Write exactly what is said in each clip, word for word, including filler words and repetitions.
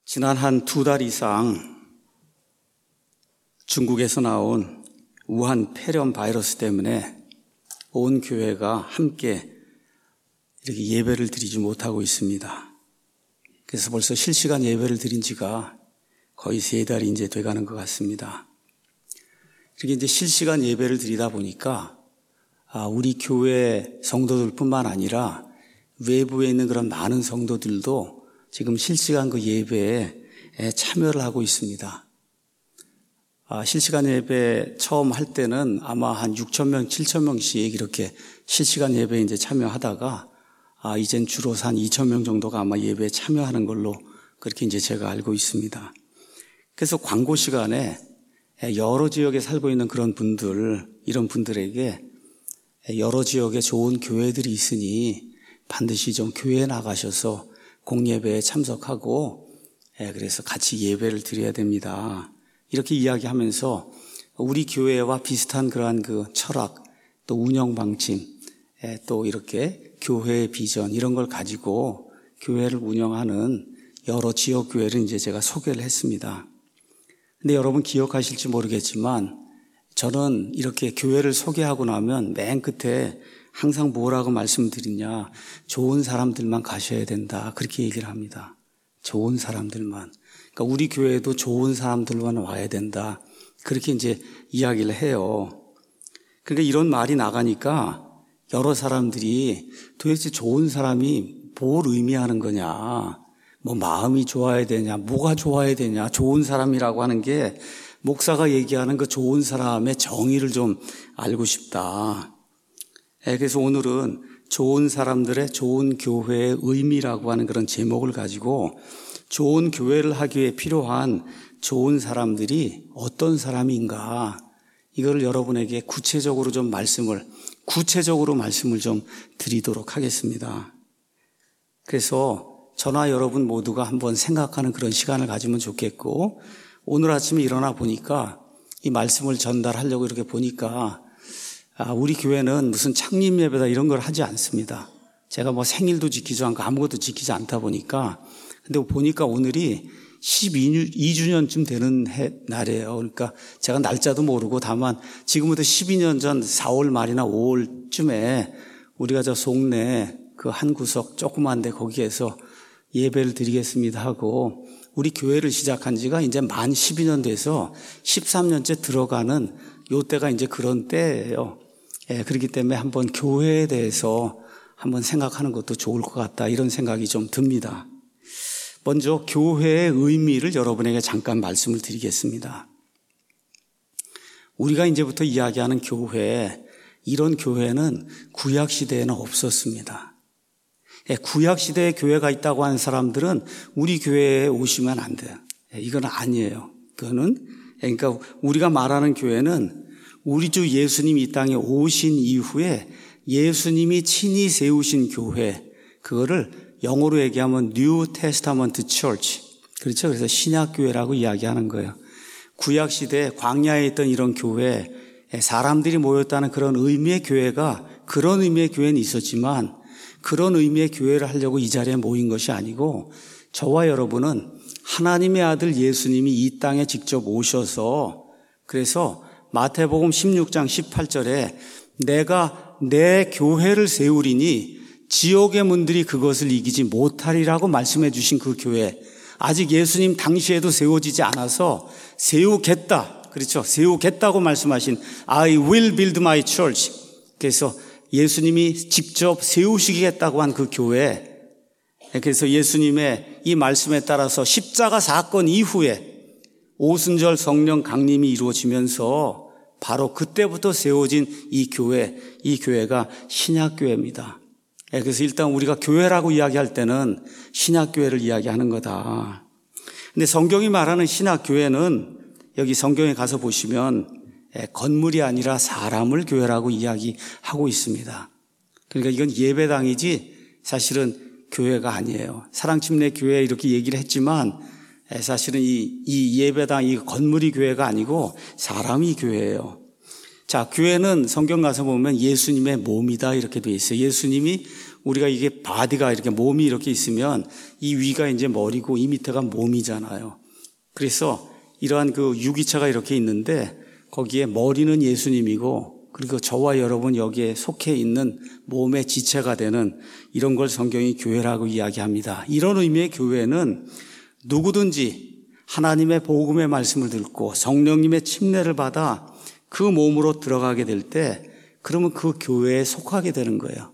지난 한 두 달 이상 중국에서 나온 우한 폐렴 바이러스 때문에 온 교회가 함께 이렇게 예배를 드리지 못하고 있습니다. 그래서 벌써 실시간 예배를 드린 지가 거의 세 달이 이제 돼가는 것 같습니다. 이렇게 이제 실시간 예배를 드리다 보니까 아, 우리 교회 성도들뿐만 아니라 외부에 있는 그런 많은 성도들도 지금 실시간 그 예배에 참여를 하고 있습니다. 아, 실시간 예배 처음 할 때는 아마 한 육천 명, 칠천 명씩 이렇게 실시간 예배에 이제 참여하다가 아, 이젠 주로 한 이천 명 정도가 아마 예배에 참여하는 걸로 그렇게 이제 제가 알고 있습니다. 그래서 광고 시간에 여러 지역에 살고 있는 그런 분들, 이런 분들에게 여러 지역에 좋은 교회들이 있으니 반드시 좀 교회에 나가셔서 공예배에 참석하고 그래서 같이 예배를 드려야 됩니다. 이렇게 이야기하면서 우리 교회와 비슷한 그러한 그 철학, 또 운영 방침, 또 이렇게 교회의 비전 이런 걸 가지고 교회를 운영하는 여러 지역 교회를 이제 제가 소개를 했습니다. 근데 여러분 기억하실지 모르겠지만 저는 이렇게 교회를 소개하고 나면 맨 끝에 항상 뭐라고 말씀드리냐, 좋은 사람들만 가셔야 된다 그렇게 얘기를 합니다. 좋은 사람들만. 그러니까 우리 교회도 좋은 사람들만 와야 된다 그렇게 이제 이야기를 해요. 그러니까 이런 말이 나가니까 여러 사람들이 도대체 좋은 사람이 뭘 의미하는 거냐, 뭐 마음이 좋아야 되냐, 뭐가 좋아야 되냐, 좋은 사람이라고 하는 게 목사가 얘기하는 그 좋은 사람의 정의를 좀 알고 싶다. 그래서 오늘은 좋은 사람들의 좋은 교회의 의미라고 하는 그런 제목을 가지고 좋은 교회를 하기 위해 필요한 좋은 사람들이 어떤 사람인가, 이거를 여러분에게 구체적으로 좀 말씀을, 구체적으로 말씀을 좀 드리도록 하겠습니다. 그래서 저나 여러분 모두가 한번 생각하는 그런 시간을 가지면 좋겠고, 오늘 아침에 일어나 보니까 이 말씀을 전달하려고 이렇게 보니까 아, 우리 교회는 무슨 창립 예배다 이런 걸 하지 않습니다. 제가 뭐 생일도 지키지 않고 아무것도 지키지 않다 보니까, 근데 보니까 오늘이 십이 주년쯤 되는 해, 날이에요. 그러니까 제가 날짜도 모르고 다만 지금부터 십이 년 전 사월 말이나 오월쯤에 우리가 저 송내 그 한 구석 조그만 데 거기에서 예배를 드리겠습니다 하고 우리 교회를 시작한 지가 이제 만 십이 년 돼서 십삼 년째 들어가는 요 때가 이제 그런 때예요. 예, 그렇기 때문에 한번 교회에 대해서 한번 생각하는 것도 좋을 것 같다 이런 생각이 좀 듭니다. 먼저 교회의 의미를 여러분에게 잠깐 말씀을 드리겠습니다. 우리가 이제부터 이야기하는 교회, 이런 교회는 구약시대에는 없었습니다. 예, 구약시대에 교회가 있다고 하는 사람들은 우리 교회에 오시면 안 돼요. 예, 이건 아니에요. 그거는, 그러니까 우리가 말하는 교회는 우리 주 예수님이 이 땅에 오신 이후에 예수님이 친히 세우신 교회, 그거를 영어로 얘기하면 New Testament Church, 그렇죠? 그래서 신약교회라고 이야기하는 거예요. 구약시대 광야에 있던 이런 교회, 사람들이 모였다는 그런 의미의 교회가, 그런 의미의 교회는 있었지만 그런 의미의 교회를 하려고 이 자리에 모인 것이 아니고, 저와 여러분은 하나님의 아들 예수님이 이 땅에 직접 오셔서, 그래서 마태복음 십육 장 십팔 절에 내가 내 교회를 세우리니 지옥의 문들이 그것을 이기지 못하리라고 말씀해 주신 그 교회, 아직 예수님 당시에도 세워지지 않아서 세우겠다, 그렇죠? 세우겠다고 말씀하신 I will build my church, 그래서 예수님이 직접 세우시겠다고 한 그 교회, 그래서 예수님의 이 말씀에 따라서 십자가 사건 이후에 오순절 성령 강림이 이루어지면서 바로 그때부터 세워진 이 교회, 이 교회가 신약교회입니다. 그래서 일단 우리가 교회라고 이야기할 때는 신약교회를 이야기하는 거다. 근데 성경이 말하는 신약교회는 여기 성경에 가서 보시면 건물이 아니라 사람을 교회라고 이야기하고 있습니다. 그러니까 이건 예배당이지 사실은 교회가 아니에요. 사랑침례 교회 이렇게 얘기를 했지만 사실은 이, 이 예배당, 이 건물이 교회가 아니고 사람이 교회예요. 자, 교회는 성경 가서 보면 예수님의 몸이다 이렇게 돼 있어요. 예수님이 우리가 이게 바디가 이렇게 몸이 이렇게 있으면 이 위가 이제 머리고 이 밑에가 몸이잖아요. 그래서 이러한 그 유기체가 이렇게 있는데 거기에 머리는 예수님이고 그리고 저와 여러분 여기에 속해 있는 몸의 지체가 되는 이런 걸 성경이 교회라고 이야기합니다. 이런 의미의 교회는 누구든지 하나님의 복음의 말씀을 듣고 성령님의 침례를 받아 그 몸으로 들어가게 될 때 그러면 그 교회에 속하게 되는 거예요.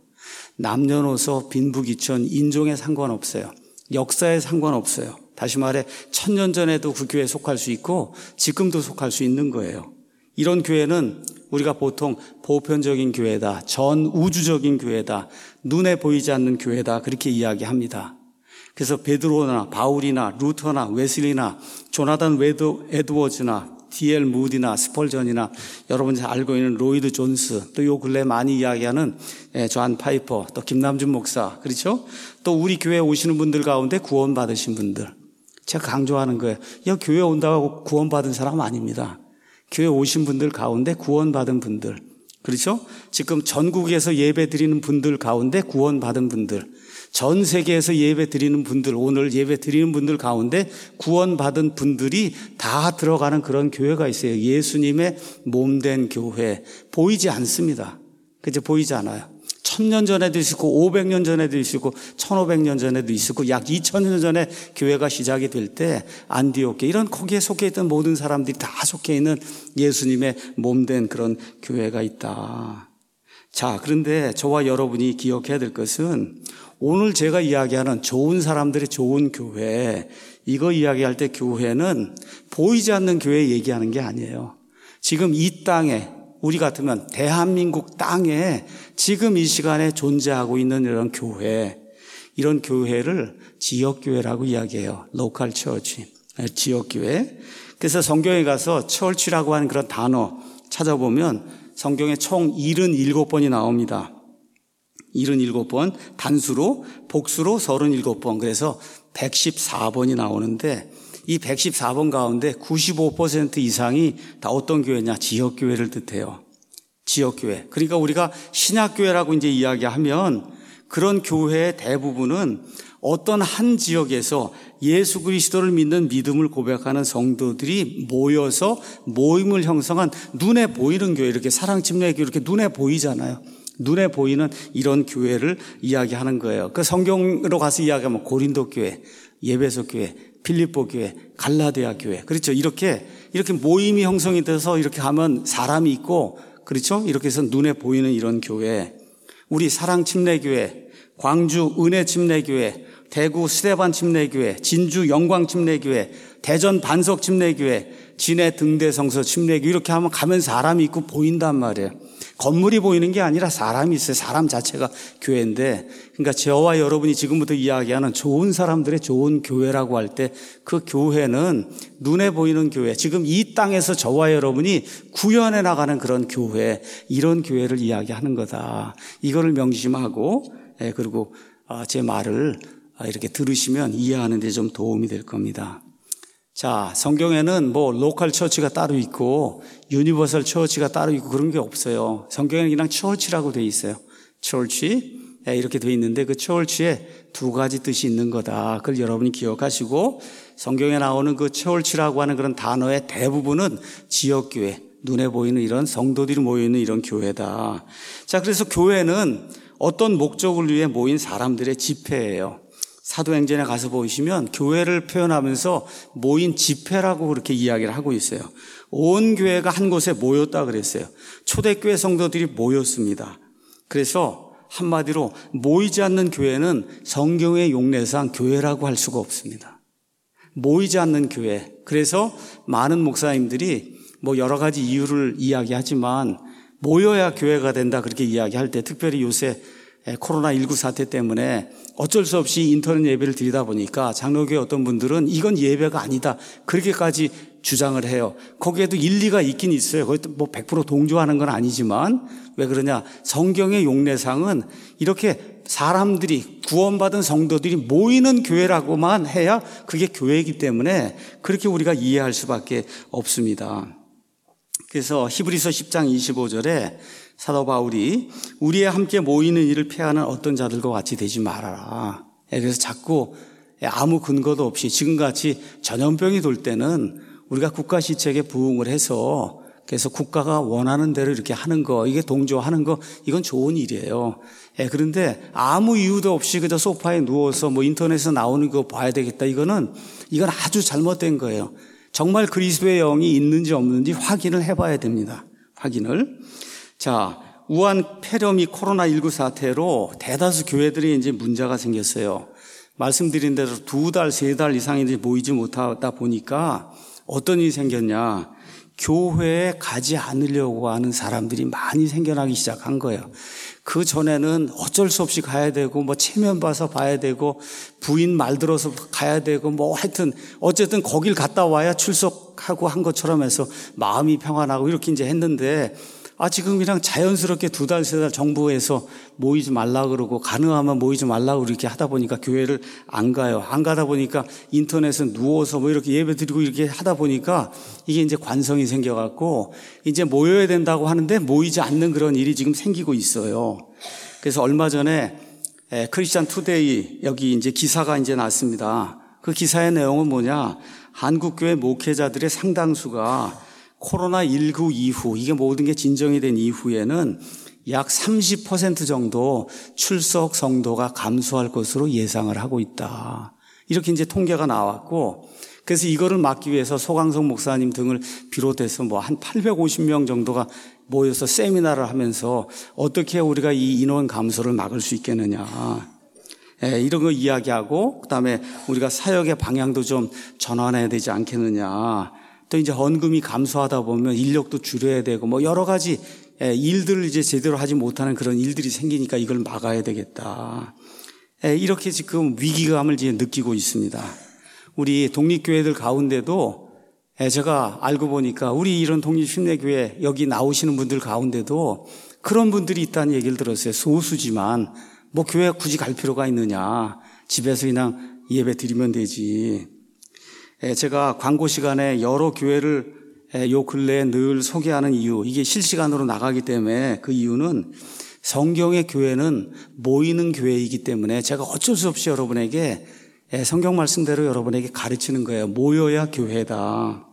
남녀노소 빈부귀천 인종에 상관없어요. 역사에 상관없어요. 다시 말해 천년 전에도 그 교회에 속할 수 있고 지금도 속할 수 있는 거예요. 이런 교회는 우리가 보통 보편적인 교회다, 전 우주적인 교회다, 눈에 보이지 않는 교회다 그렇게 이야기합니다. 그래서 베드로나 바울이나 루터나 웨슬리나 조나단 웨드, 에드워즈나 디엘 무디나 스펄전이나 여러분이 알고 있는 로이드 존스, 또 요 근래 많이 이야기하는 존 파이퍼, 또 김남준 목사, 그렇죠? 또 우리 교회에 오시는 분들 가운데 구원 받으신 분들, 제가 강조하는 거예요. 야, 교회 온다고 구원 받은 사람 아닙니다. 교회 오신 분들 가운데 구원 받은 분들, 그렇죠? 지금 전국에서 예배 드리는 분들 가운데 구원 받은 분들, 전 세계에서 예배 드리는 분들, 오늘 예배 드리는 분들 가운데 구원받은 분들이 다 들어가는 그런 교회가 있어요. 예수님의 몸된 교회. 보이지 않습니다. 그죠? 보이지 않아요. 천년 전에도 있었고 오백 년 전에도 있었고 천오백 년 전에도 있었고 약 이천 년 전에 교회가 시작이 될 때 안디옥 이런 거기에 속해 있던 모든 사람들이 다 속해 있는 예수님의 몸된 그런 교회가 있다. 자, 그런데 저와 여러분이 기억해야 될 것은 오늘 제가 이야기하는 좋은 사람들의 좋은 교회, 이거 이야기할 때 교회는 보이지 않는 교회 얘기하는 게 아니에요. 지금 이 땅에 우리 같으면 대한민국 땅에 지금 이 시간에 존재하고 있는 이런 교회, 이런 교회를 지역교회라고 이야기해요. 로컬 처치, 지역교회. 그래서 성경에 가서 처치라고 하는 그런 단어 찾아보면 성경에 총 칠십칠 번이 나옵니다. 칠십칠 번, 단수로, 복수로 서른일곱 번, 그래서 백십사 번이 나오는데 이 백십사 번 가운데 구십오 퍼센트 이상이 다 어떤 교회냐? 지역교회를 뜻해요. 지역교회. 그러니까 우리가 신약교회라고 이제 이야기하면 그런 교회의 대부분은 어떤 한 지역에서 예수 그리스도를 믿는 믿음을 고백하는 성도들이 모여서 모임을 형성한 눈에 보이는 교회, 이렇게 사랑침례교회 이렇게 눈에 보이잖아요. 눈에 보이는 이런 교회를 이야기하는 거예요. 그 성경으로 가서 이야기하면 고린도 교회, 예배소 교회, 필립보 교회, 갈라디아 교회, 그렇죠. 이렇게 이렇게 모임이 형성이 돼서 이렇게 하면 사람이 있고, 그렇죠. 이렇게 해서 눈에 보이는 이런 교회, 우리 사랑침례교회, 광주 은혜침례교회, 대구 스데반 침례교회, 진주 영광 침례교회, 대전 반석 침례교회, 진해 등대성서 침례교회 이렇게 하면 가면 사람이 있고 보인단 말이에요. 건물이 보이는 게 아니라 사람이 있어요. 사람 자체가 교회인데, 그러니까 저와 여러분이 지금부터 이야기하는 좋은 사람들의 좋은 교회라고 할 때 그 교회는 눈에 보이는 교회, 지금 이 땅에서 저와 여러분이 구현해 나가는 그런 교회, 이런 교회를 이야기하는 거다. 이거를 명심하고, 그리고 제 말을 이렇게 들으시면 이해하는 데 좀 도움이 될 겁니다. 자, 성경에는 뭐 로컬 처치가 따로 있고 유니버설 처치가 따로 있고 그런 게 없어요. 성경에는 그냥 처치라고 돼 있어요. 처치 이렇게 돼 있는데 그 처치에 두 가지 뜻이 있는 거다. 그걸 여러분이 기억하시고 성경에 나오는 그 처치라고 하는 그런 단어의 대부분은 지역교회, 눈에 보이는 이런 성도들이 모여있는 이런 교회다. 자, 그래서 교회는 어떤 목적을 위해 모인 사람들의 집회예요. 사도행전에 가서 보시면 교회를 표현하면서 모인 집회라고 그렇게 이야기를 하고 있어요. 온 교회가 한 곳에 모였다 그랬어요. 초대교회 성도들이 모였습니다. 그래서 한마디로 모이지 않는 교회는 성경의 용례상 교회라고 할 수가 없습니다. 모이지 않는 교회. 그래서 많은 목사님들이 뭐 여러 가지 이유를 이야기하지만 모여야 교회가 된다 그렇게 이야기할 때, 특별히 요새 코로나십구 사태 때문에 어쩔 수 없이 인터넷 예배를 드리다 보니까 장로교회 어떤 분들은 이건 예배가 아니다 그렇게까지 주장을 해요. 거기에도 일리가 있긴 있어요. 거기 뭐 백 퍼센트 동조하는 건 아니지만 왜 그러냐? 성경의 용례상은 이렇게 사람들이 구원받은 성도들이 모이는 교회라고만 해야 그게 교회이기 때문에 그렇게 우리가 이해할 수밖에 없습니다. 그래서 히브리서 십 장 이십오 절에 사도 바울이 우리와 함께 모이는 일을 폐하는 어떤 자들과 같이 되지 말아라. 그래서 자꾸 아무 근거도 없이 지금같이 전염병이 돌 때는 우리가 국가 시책에 부응을 해서 그래서 국가가 원하는 대로 이렇게 하는 거, 이게 동조하는 거, 이건 좋은 일이에요. 예, 그런데 아무 이유도 없이 그저 소파에 누워서 뭐 인터넷에서 나오는 거 봐야 되겠다. 이거는, 이건 아주 잘못된 거예요. 정말 그리스도의 영이 있는지 없는지 확인을 해봐야 됩니다. 확인을. 자, 우한 폐렴이 코로나십구 사태로 대다수 교회들이 이제 문제가 생겼어요. 말씀드린 대로 두 달, 세 달 이상 이제 모이지 못하다 보니까 어떤 일이 생겼냐. 교회에 가지 않으려고 하는 사람들이 많이 생겨나기 시작한 거예요. 그 전에는 어쩔 수 없이 가야 되고, 뭐 체면 봐서 봐야 되고, 부인 말 들어서 가야 되고, 뭐 하여튼 어쨌든 거길 갔다 와야 출석하고 한 것처럼 해서 마음이 평안하고 이렇게 이제 했는데, 아, 지금 그냥 자연스럽게 두 달, 세 달 정부에서 모이지 말라 그러고, 가능하면 모이지 말라 그러고 이렇게 하다 보니까 교회를 안 가요. 안 가다 보니까 인터넷에 누워서 뭐 이렇게 예배 드리고 이렇게 하다 보니까 이게 이제 관성이 생겨갖고 이제 모여야 된다고 하는데 모이지 않는 그런 일이 지금 생기고 있어요. 그래서 얼마 전에 크리스찬 투데이 여기 이제 기사가 이제 났습니다. 그 기사의 내용은 뭐냐? 한국교회 목회자들의 상당수가 코로나십구 이후, 이게 모든 게 진정이 된 이후에는 약 삼십 퍼센트 정도 출석 성도가 감소할 것으로 예상을 하고 있다. 이렇게 이제 통계가 나왔고, 그래서 이거를 막기 위해서 소강성 목사님 등을 비롯해서 뭐 한 팔백오십 명 정도가 모여서 세미나를 하면서 어떻게 우리가 이 인원 감소를 막을 수 있겠느냐. 예, 이런 거 이야기하고, 그 다음에 우리가 사역의 방향도 좀 전환해야 되지 않겠느냐. 또 이제 헌금이 감소하다 보면 인력도 줄여야 되고 뭐 여러 가지 일들을 이제 제대로 하지 못하는 그런 일들이 생기니까 이걸 막아야 되겠다. 이렇게 지금 위기감을 이제 느끼고 있습니다. 우리 독립교회들 가운데도 제가 알고 보니까 우리 이런 독립심례교회 여기 나오시는 분들 가운데도 그런 분들이 있다는 얘기를 들었어요. 소수지만 뭐 교회 굳이 갈 필요가 있느냐. 집에서 그냥 예배 드리면 되지. 제가 광고 시간에 여러 교회를 요 근래에 늘 소개하는 이유, 이게 실시간으로 나가기 때문에 그 이유는 성경의 교회는 모이는 교회이기 때문에 제가 어쩔 수 없이 여러분에게 성경 말씀대로 여러분에게 가르치는 거예요. 모여야 교회다.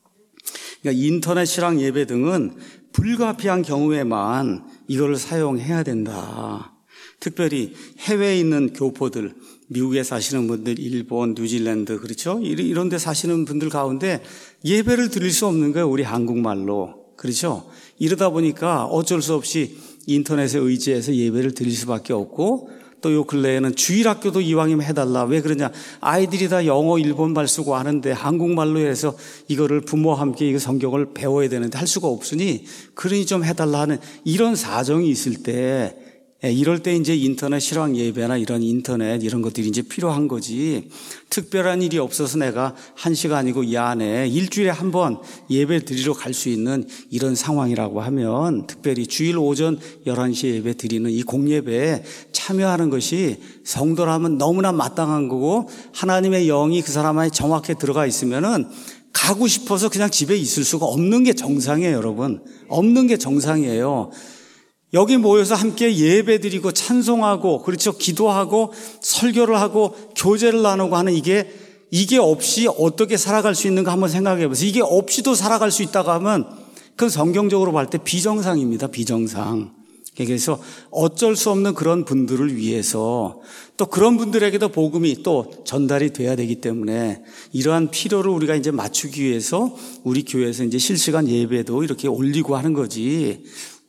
그러니까 인터넷 실황 예배 등은 불가피한 경우에만 이걸 사용해야 된다. 특별히 해외에 있는 교포들, 미국에 사시는 분들, 일본, 뉴질랜드, 그렇죠? 이런 데 사시는 분들 가운데 예배를 드릴 수 없는 거예요. 우리 한국말로. 그렇죠? 이러다 보니까 어쩔 수 없이 인터넷에 의지해서 예배를 드릴 수밖에 없고, 또 요 근래에는 주일학교도 이왕이면 해달라. 왜 그러냐? 아이들이 다 영어, 일본말 쓰고 하는데 한국말로 해서 이거를 부모와 함께 이 성경을 배워야 되는데 할 수가 없으니 그러니 좀 해달라 하는 이런 사정이 있을 때, 이럴 때 이제 인터넷 실황 예배나 이런 인터넷 이런 것들이 이제 필요한 거지. 특별한 일이 없어서 내가 한 시간이고 이 안에 일주일에 한 번 예배 드리러 갈 수 있는 이런 상황이라고 하면 특별히 주일 오전 열한 시에 예배 드리는 이 공예배에 참여하는 것이 성도라면 너무나 마땅한 거고, 하나님의 영이 그 사람 안에 정확히 들어가 있으면은 가고 싶어서 그냥 집에 있을 수가 없는 게 정상이에요, 여러분. 없는 게 정상이에요. 여기 모여서 함께 예배드리고 찬송하고, 그렇죠, 기도하고 설교를 하고 교제를 나누고 하는 이게 이게 없이 어떻게 살아갈 수 있는가 한번 생각해 보세요. 이게 없이도 살아갈 수 있다고 하면 그건 성경적으로 볼 때 비정상입니다. 비정상. 그래서 어쩔 수 없는 그런 분들을 위해서, 또 그런 분들에게도 복음이 또 전달이 돼야 되기 때문에 이러한 필요를 우리가 이제 맞추기 위해서 우리 교회에서 이제 실시간 예배도 이렇게 올리고 하는 거지,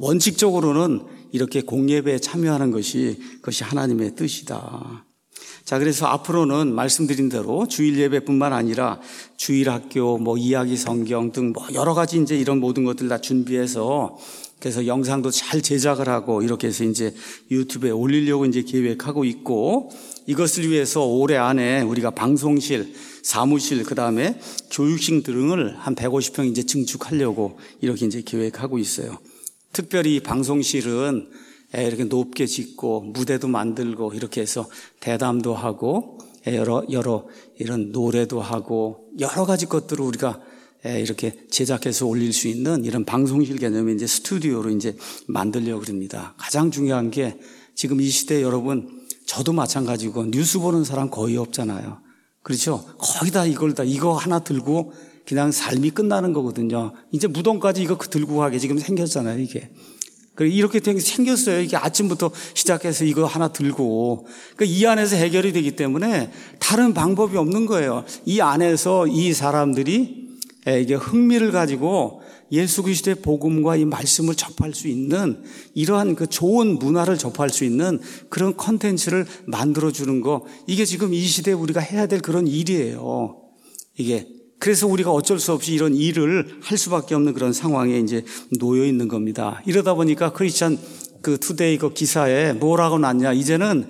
원칙적으로는 이렇게 공예배에 참여하는 것이 그것이 하나님의 뜻이다. 자, 그래서 앞으로는 말씀드린 대로 주일 예배뿐만 아니라 주일 학교, 뭐 이야기 성경 등 뭐 여러 가지 이제 이런 모든 것들 다 준비해서, 그래서 영상도 잘 제작을 하고 이렇게 해서 이제 유튜브에 올리려고 이제 계획하고 있고, 이것을 위해서 올해 안에 우리가 방송실, 사무실, 그 다음에 교육실 등을 한 백오십 평 이제 증축하려고 이렇게 이제 계획하고 있어요. 특별히 방송실은 이렇게 높게 짓고 무대도 만들고 이렇게 해서 대담도 하고 여러 여러 이런 노래도 하고 여러 가지 것들을 우리가 이렇게 제작해서 올릴 수 있는 이런 방송실 개념의 이제 스튜디오로 이제 만들려고 합니다. 가장 중요한 게 지금 이 시대 여러분, 저도 마찬가지고 뉴스 보는 사람 거의 없잖아요. 그렇죠? 거의 다 이걸 다 이거 하나 들고 그냥 삶이 끝나는 거거든요. 이제 무덤까지 이거 들고 가게 지금 생겼잖아요, 이게. 이렇게 생겼어요. 이게 아침부터 시작해서 이거 하나 들고. 그러니까 이 안에서 해결이 되기 때문에 다른 방법이 없는 거예요. 이 안에서 이 사람들이 이게 흥미를 가지고 예수 그리스도의 복음과 이 말씀을 접할 수 있는 이러한 그 좋은 문화를 접할 수 있는 그런 컨텐츠를 만들어주는 거, 이게 지금 이 시대에 우리가 해야 될 그런 일이에요. 이게. 그래서 우리가 어쩔 수 없이 이런 일을 할 수밖에 없는 그런 상황에 이제 놓여 있는 겁니다. 이러다 보니까 크리스천 그 투데이 그 기사에 뭐라고 났냐. 이제는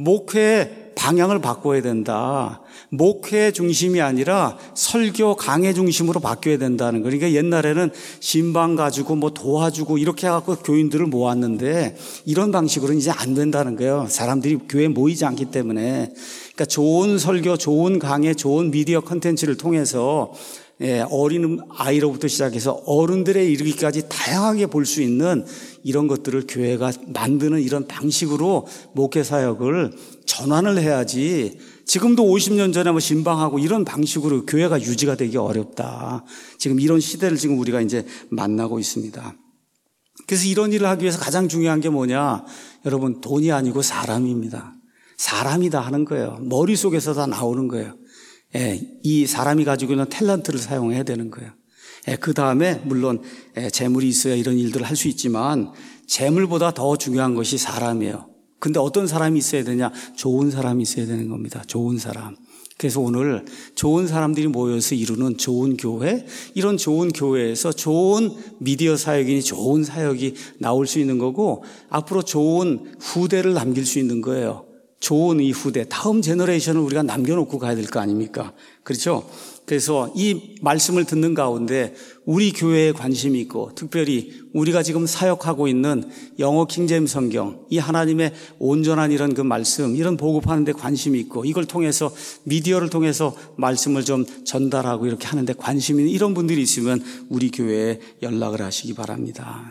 목회의 방향을 바꿔야 된다. 목회 중심이 아니라 설교 강해 중심으로 바뀌어야 된다는 거. 그러니까 옛날에는 신방 가지고 뭐 도와주고 이렇게 해갖고 교인들을 모았는데 이런 방식으로는 이제 안 된다는 거예요. 사람들이 교회에 모이지 않기 때문에. 그러니까 좋은 설교, 좋은 강의, 좋은 미디어 컨텐츠를 통해서 예, 어린 아이로부터 시작해서 어른들에 이르기까지 다양하게 볼 수 있는 이런 것들을 교회가 만드는 이런 방식으로 목회 사역을 전환을 해야지, 지금도 오십 년 전에 뭐 신방하고 이런 방식으로 교회가 유지가 되기 어렵다. 지금 이런 시대를 지금 우리가 이제 만나고 있습니다. 그래서 이런 일을 하기 위해서 가장 중요한 게 뭐냐? 여러분, 돈이 아니고 사람입니다. 사람이다 하는 거예요. 머릿속에서 다 나오는 거예요. 예, 이 사람이 가지고 있는 탤런트를 사용해야 되는 거예요. 예, 그 다음에 물론 예, 재물이 있어야 이런 일들을 할 수 있지만 재물보다 더 중요한 것이 사람이에요. 근데 어떤 사람이 있어야 되냐? 좋은 사람이 있어야 되는 겁니다. 좋은 사람. 그래서 오늘 좋은 사람들이 모여서 이루는 좋은 교회, 이런 좋은 교회에서 좋은 미디어 사역이니 좋은 사역이 나올 수 있는 거고, 앞으로 좋은 후대를 남길 수 있는 거예요. 좋은 이 후대, 다음 제너레이션을 우리가 남겨놓고 가야 될 거 아닙니까? 그렇죠? 그래서 이 말씀을 듣는 가운데 우리 교회에 관심이 있고, 특별히 우리가 지금 사역하고 있는 영어 킹제임스 성경, 이 하나님의 온전한 이런 그 말씀, 이런 보급하는 데 관심이 있고, 이걸 통해서 미디어를 통해서 말씀을 좀 전달하고 이렇게 하는 데 관심이 있는 이런 분들이 있으면 우리 교회에 연락을 하시기 바랍니다.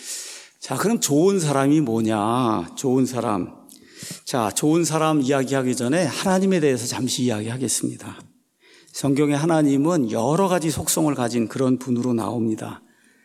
자, 그럼 좋은 사람이 뭐냐? 좋은 사람. 자, 좋은 사람 이야기하기 전에 하나님에 대해서 잠시 이야기하겠습니다. 성경에 하나님은 여러 가지 속성을 가진 그런 분으로 나옵니다.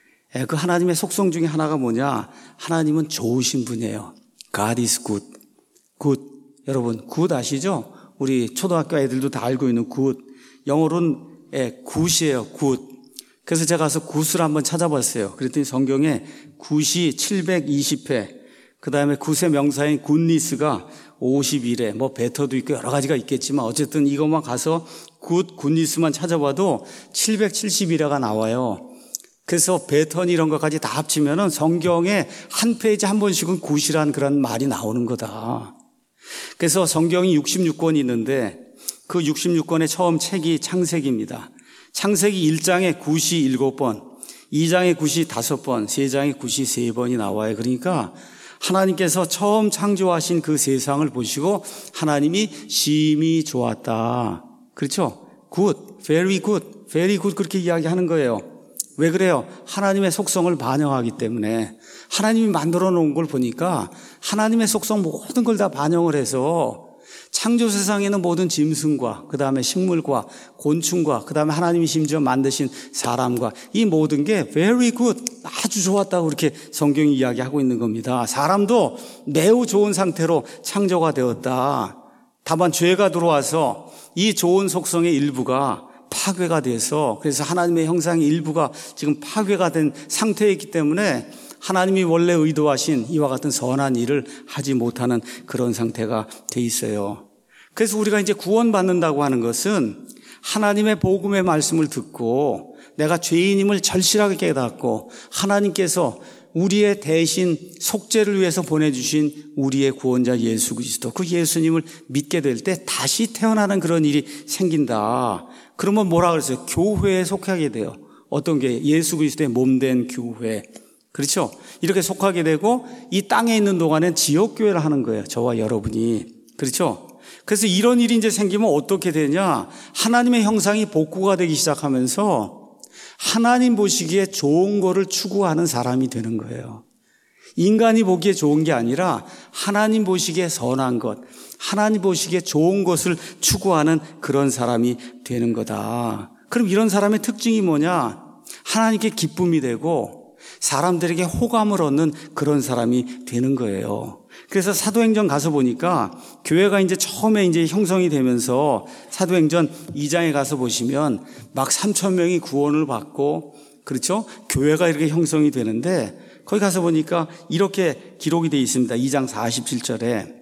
그 하나님의 속성 중에 하나가 뭐냐? 하나님은 좋으신 분이에요. God is good. good. 여러분, good 아시죠? 우리 초등학교 애들도 다 알고 있는 good. 영어로는 good이에요. good. 그래서 제가 가서 good을 한번 찾아봤어요. 그랬더니 성경에 good이 칠백이십 회, 그 다음에 굿의 명사인 굿니스가 오십일 회, 뭐 베터도 있고 여러 가지가 있겠지만 어쨌든 이것만 가서 굿, 굿니스만 찾아봐도 칠백칠십일 회가 나와요. 그래서 베터니 이런 것까지 다 합치면은 성경에 한 페이지 한 번씩은 굿이란 그런 말이 나오는 거다. 그래서 성경이 육십육 권이 있는데 그 육십육 권의 처음 책이 창세기입니다. 창세기 일 장에 굿이 일곱 번, 이 장에 굿이 다섯 번, 세 장에 굿이 세 번이 나와요. 그러니까 하나님께서 처음 창조하신 그 세상을 보시고 하나님이 심히 좋았다. 그렇죠? good, very good, very good 그렇게 이야기하는 거예요. 왜 그래요? 하나님의 속성을 반영하기 때문에. 하나님이 만들어 놓은 걸 보니까 하나님의 속성 모든 걸 다 반영을 해서 창조 세상에는 모든 짐승과 그 다음에 식물과 곤충과 그 다음에 하나님이 심지어 만드신 사람과 이 모든 게 very good, 아주 좋았다고 그렇게 성경이 이야기하고 있는 겁니다. 사람도 매우 좋은 상태로 창조가 되었다. 다만 죄가 들어와서 이 좋은 속성의 일부가 파괴가 돼서, 그래서 하나님의 형상의 일부가 지금 파괴가 된 상태에 있기 때문에 하나님이 원래 의도하신 이와 같은 선한 일을 하지 못하는 그런 상태가 돼 있어요. 그래서 우리가 이제 구원받는다고 하는 것은 하나님의 복음의 말씀을 듣고 내가 죄인임을 절실하게 깨닫고 하나님께서 우리의 대신 속죄를 위해서 보내주신 우리의 구원자 예수 그리스도, 그 예수님을 믿게 될 때 다시 태어나는 그런 일이 생긴다. 그러면 뭐라 그랬어요? 교회에 속하게 돼요. 어떤 게? 예수 그리스도의 몸된 교회. 그렇죠? 이렇게 속하게 되고 이 땅에 있는 동안엔 지역교회를 하는 거예요. 저와 여러분이. 그렇죠? 그래서 이런 일이 이제 생기면 어떻게 되냐? 하나님의 형상이 복구가 되기 시작하면서 하나님 보시기에 좋은 거를 추구하는 사람이 되는 거예요. 인간이 보기에 좋은 게 아니라 하나님 보시기에 선한 것, 하나님 보시기에 좋은 것을 추구하는 그런 사람이 되는 거다. 그럼 이런 사람의 특징이 뭐냐? 하나님께 기쁨이 되고 사람들에게 호감을 얻는 그런 사람이 되는 거예요. 그래서 사도행전 가서 보니까 교회가 이제 처음에 이제 형성이 되면서 사도행전 이 장에 가서 보시면 막 삼천 명이 구원을 받고, 그렇죠? 교회가 이렇게 형성이 되는데 거기 가서 보니까 이렇게 기록이 되어 있습니다. 이 장 사십칠 절에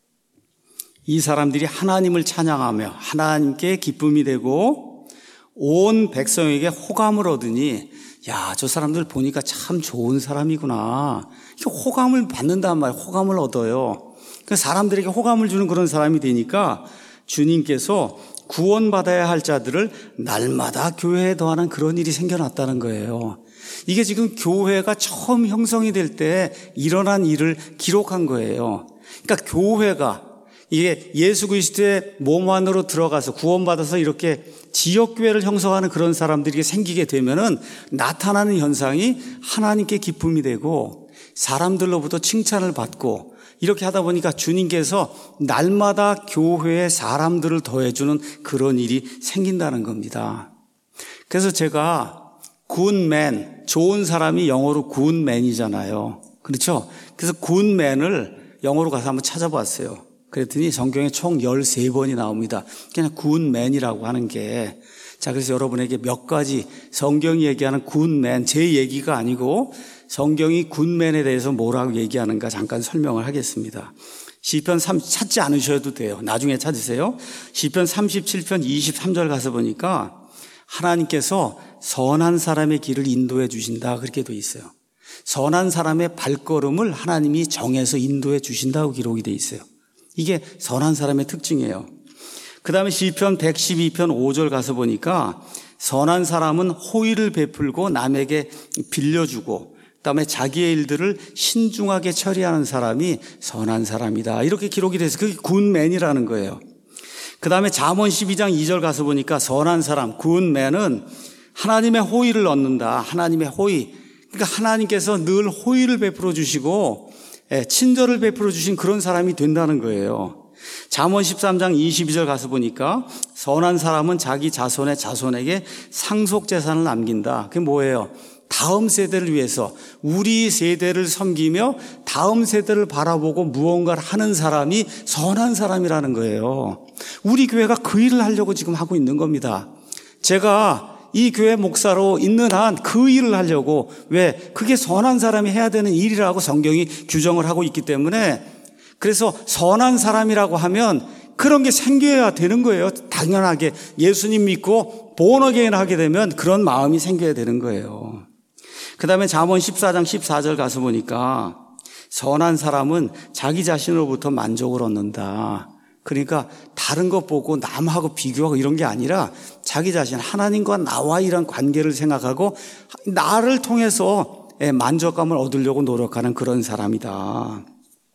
이 사람들이 하나님을 찬양하며 하나님께 기쁨이 되고 온 백성에게 호감을 얻으니, 야, 저 사람들 보니까 참 좋은 사람이구나. 호감을 받는단 말이에요. 호감을 얻어요. 그 사람들에게 호감을 주는 그런 사람이 되니까 주님께서 구원받아야 할 자들을 날마다 교회에 더하는 그런 일이 생겨났다는 거예요. 이게 지금 교회가 처음 형성이 될 때 일어난 일을 기록한 거예요. 그러니까 교회가 이게 예수 그리스도의 몸 안으로 들어가서 구원받아서 이렇게 지역교회를 형성하는 그런 사람들이 생기게 되면은 나타나는 현상이 하나님께 기쁨이 되고 사람들로부터 칭찬을 받고, 이렇게 하다 보니까 주님께서 날마다 교회에 사람들을 더해주는 그런 일이 생긴다는 겁니다. 그래서 제가 굿맨, 좋은 사람이 영어로 굿맨이잖아요. 그렇죠? 그래서 굿맨을 영어로 가서 한번 찾아봤어요. 그랬더니 성경에 총 열세 번이 나옵니다. 그냥 굿맨이라고 하는 게. 자, 그래서 여러분에게 몇 가지 성경이 얘기하는 굿맨, 제 얘기가 아니고 성경이 굿맨에 대해서 뭐라고 얘기하는가 잠깐 설명을 하겠습니다. 시편 삼 찾지 않으셔도 돼요. 나중에 찾으세요. 시편 삼십칠 편 이십삼 절 가서 보니까 하나님께서 선한 사람의 길을 인도해 주신다, 그렇게 돼 있어요. 선한 사람의 발걸음을 하나님이 정해서 인도해 주신다고 기록이 돼 있어요. 이게 선한 사람의 특징이에요. 그 다음에 시편 백십이 편 오 절 가서 보니까 선한 사람은 호의를 베풀고 남에게 빌려주고, 그 다음에 자기의 일들을 신중하게 처리하는 사람이 선한 사람이다, 이렇게 기록이 돼서 그게 굿맨이라는 거예요. 그 다음에 잠언 십이 장 이 절 가서 보니까 선한 사람, 굿맨은 하나님의 호의를 얻는다. 하나님의 호의. 그러니까 하나님께서 늘 호의를 베풀어 주시고 친절을 베풀어 주신 그런 사람이 된다는 거예요. 잠언 십삼 장 이십이 절 가서 보니까 선한 사람은 자기 자손의 자손에게 상속 재산을 남긴다. 그게 뭐예요? 다음 세대를 위해서 우리 세대를 섬기며 다음 세대를 바라보고 무언가를 하는 사람이 선한 사람이라는 거예요. 우리 교회가 그 일을 하려고 지금 하고 있는 겁니다. 제가 이 교회 목사로 있는 한 그 일을 하려고, 왜? 그게 선한 사람이 해야 되는 일이라고 성경이 규정을 하고 있기 때문에, 그래서 선한 사람이라고 하면 그런 게 생겨야 되는 거예요. 당연하게 예수님 믿고 born again 하게 되면 그런 마음이 생겨야 되는 거예요. 그 다음에 잠언 십사 장 십사 절 가서 보니까 선한 사람은 자기 자신으로부터 만족을 얻는다. 그러니까 다른 것 보고 남하고 비교하고 이런 게 아니라 자기 자신, 하나님과 나와 이런 관계를 생각하고 나를 통해서 만족감을 얻으려고 노력하는 그런 사람이다.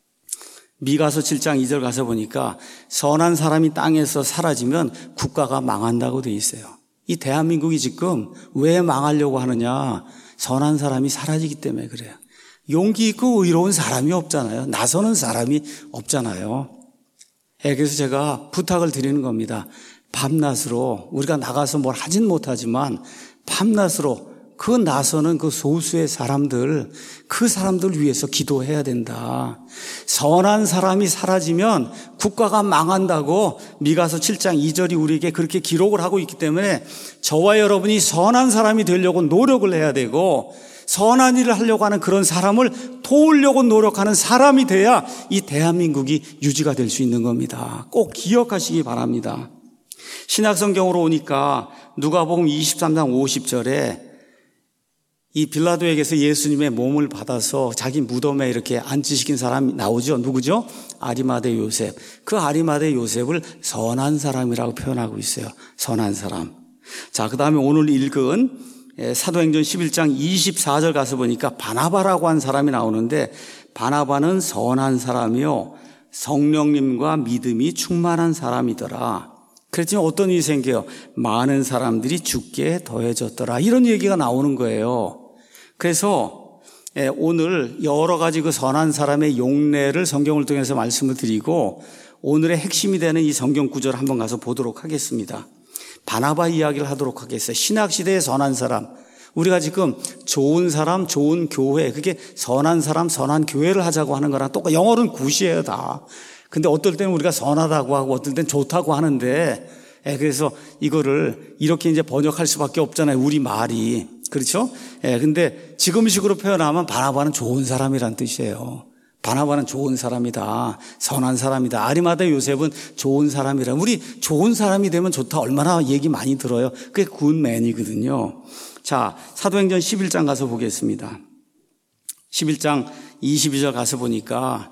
미가서 칠 장 이 절 가서 보니까 선한 사람이 땅에서 사라지면 국가가 망한다고 돼 있어요. 이 대한민국이 지금 왜 망하려고 하느냐? 선한 사람이 사라지기 때문에 그래요. 용기 있고 의로운 사람이 없잖아요. 나서는 사람이 없잖아요. 예, 그래서 제가 부탁을 드리는 겁니다. 밤낮으로 우리가 나가서 뭘 하진 못하지만 밤낮으로 그 나서는 그 소수의 사람들, 그 사람들 위해서 기도해야 된다. 선한 사람이 사라지면 국가가 망한다고 미가서 칠 장 이 절이 우리에게 그렇게 기록을 하고 있기 때문에 저와 여러분이 선한 사람이 되려고 노력을 해야 되고, 선한 일을 하려고 하는 그런 사람을 도우려고 노력하는 사람이 돼야 이 대한민국이 유지가 될 수 있는 겁니다. 꼭 기억하시기 바랍니다. 신약성경으로 오니까 누가복음 이십삼 장 오십 절에 이 빌라도에게서 예수님의 몸을 받아서 자기 무덤에 이렇게 안치시킨 사람이 나오죠. 누구죠? 아리마대 요셉. 그 아리마대 요셉을 선한 사람이라고 표현하고 있어요. 선한 사람. 자, 그 다음에 오늘 읽은 사도행전 십일 장 이십사 절 가서 보니까 바나바라고 한 사람이 나오는데, 바나바는 선한 사람이요 성령님과 믿음이 충만한 사람이더라. 그랬지만 어떤 일이 생겨요? 많은 사람들이 죽게 더해졌더라. 이런 얘기가 나오는 거예요. 그래서 오늘 여러 가지 그 선한 사람의 용례를 성경을 통해서 말씀을 드리고 오늘의 핵심이 되는 이 성경 구절을 한번 가서 보도록 하겠습니다. 바나바 이야기를 하도록 하겠어요. 신학시대의 선한 사람. 우리가 지금 좋은 사람, 좋은 교회, 그게 선한 사람, 선한 교회를 하자고 하는 거랑 똑같아요. 영어로는 굿이에요, 다. 근데 어떨 때는 우리가 선하다고 하고 어떨 때는 좋다고 하는데, 예, 그래서 이거를 이렇게 이제 번역할 수밖에 없잖아요. 우리 말이. 그렇죠? 예, 근데 지금식으로 표현하면 바나바는 좋은 사람이란 뜻이에요. 바나바는 좋은 사람이다. 선한 사람이다. 아리마다 요셉은 좋은 사람이라. 우리 좋은 사람이 되면 좋다. 얼마나 얘기 많이 들어요. 그게 굿맨이거든요. 자, 사도행전 십일 장 가서 보겠습니다. 십일 장 이십이 절 가서 보니까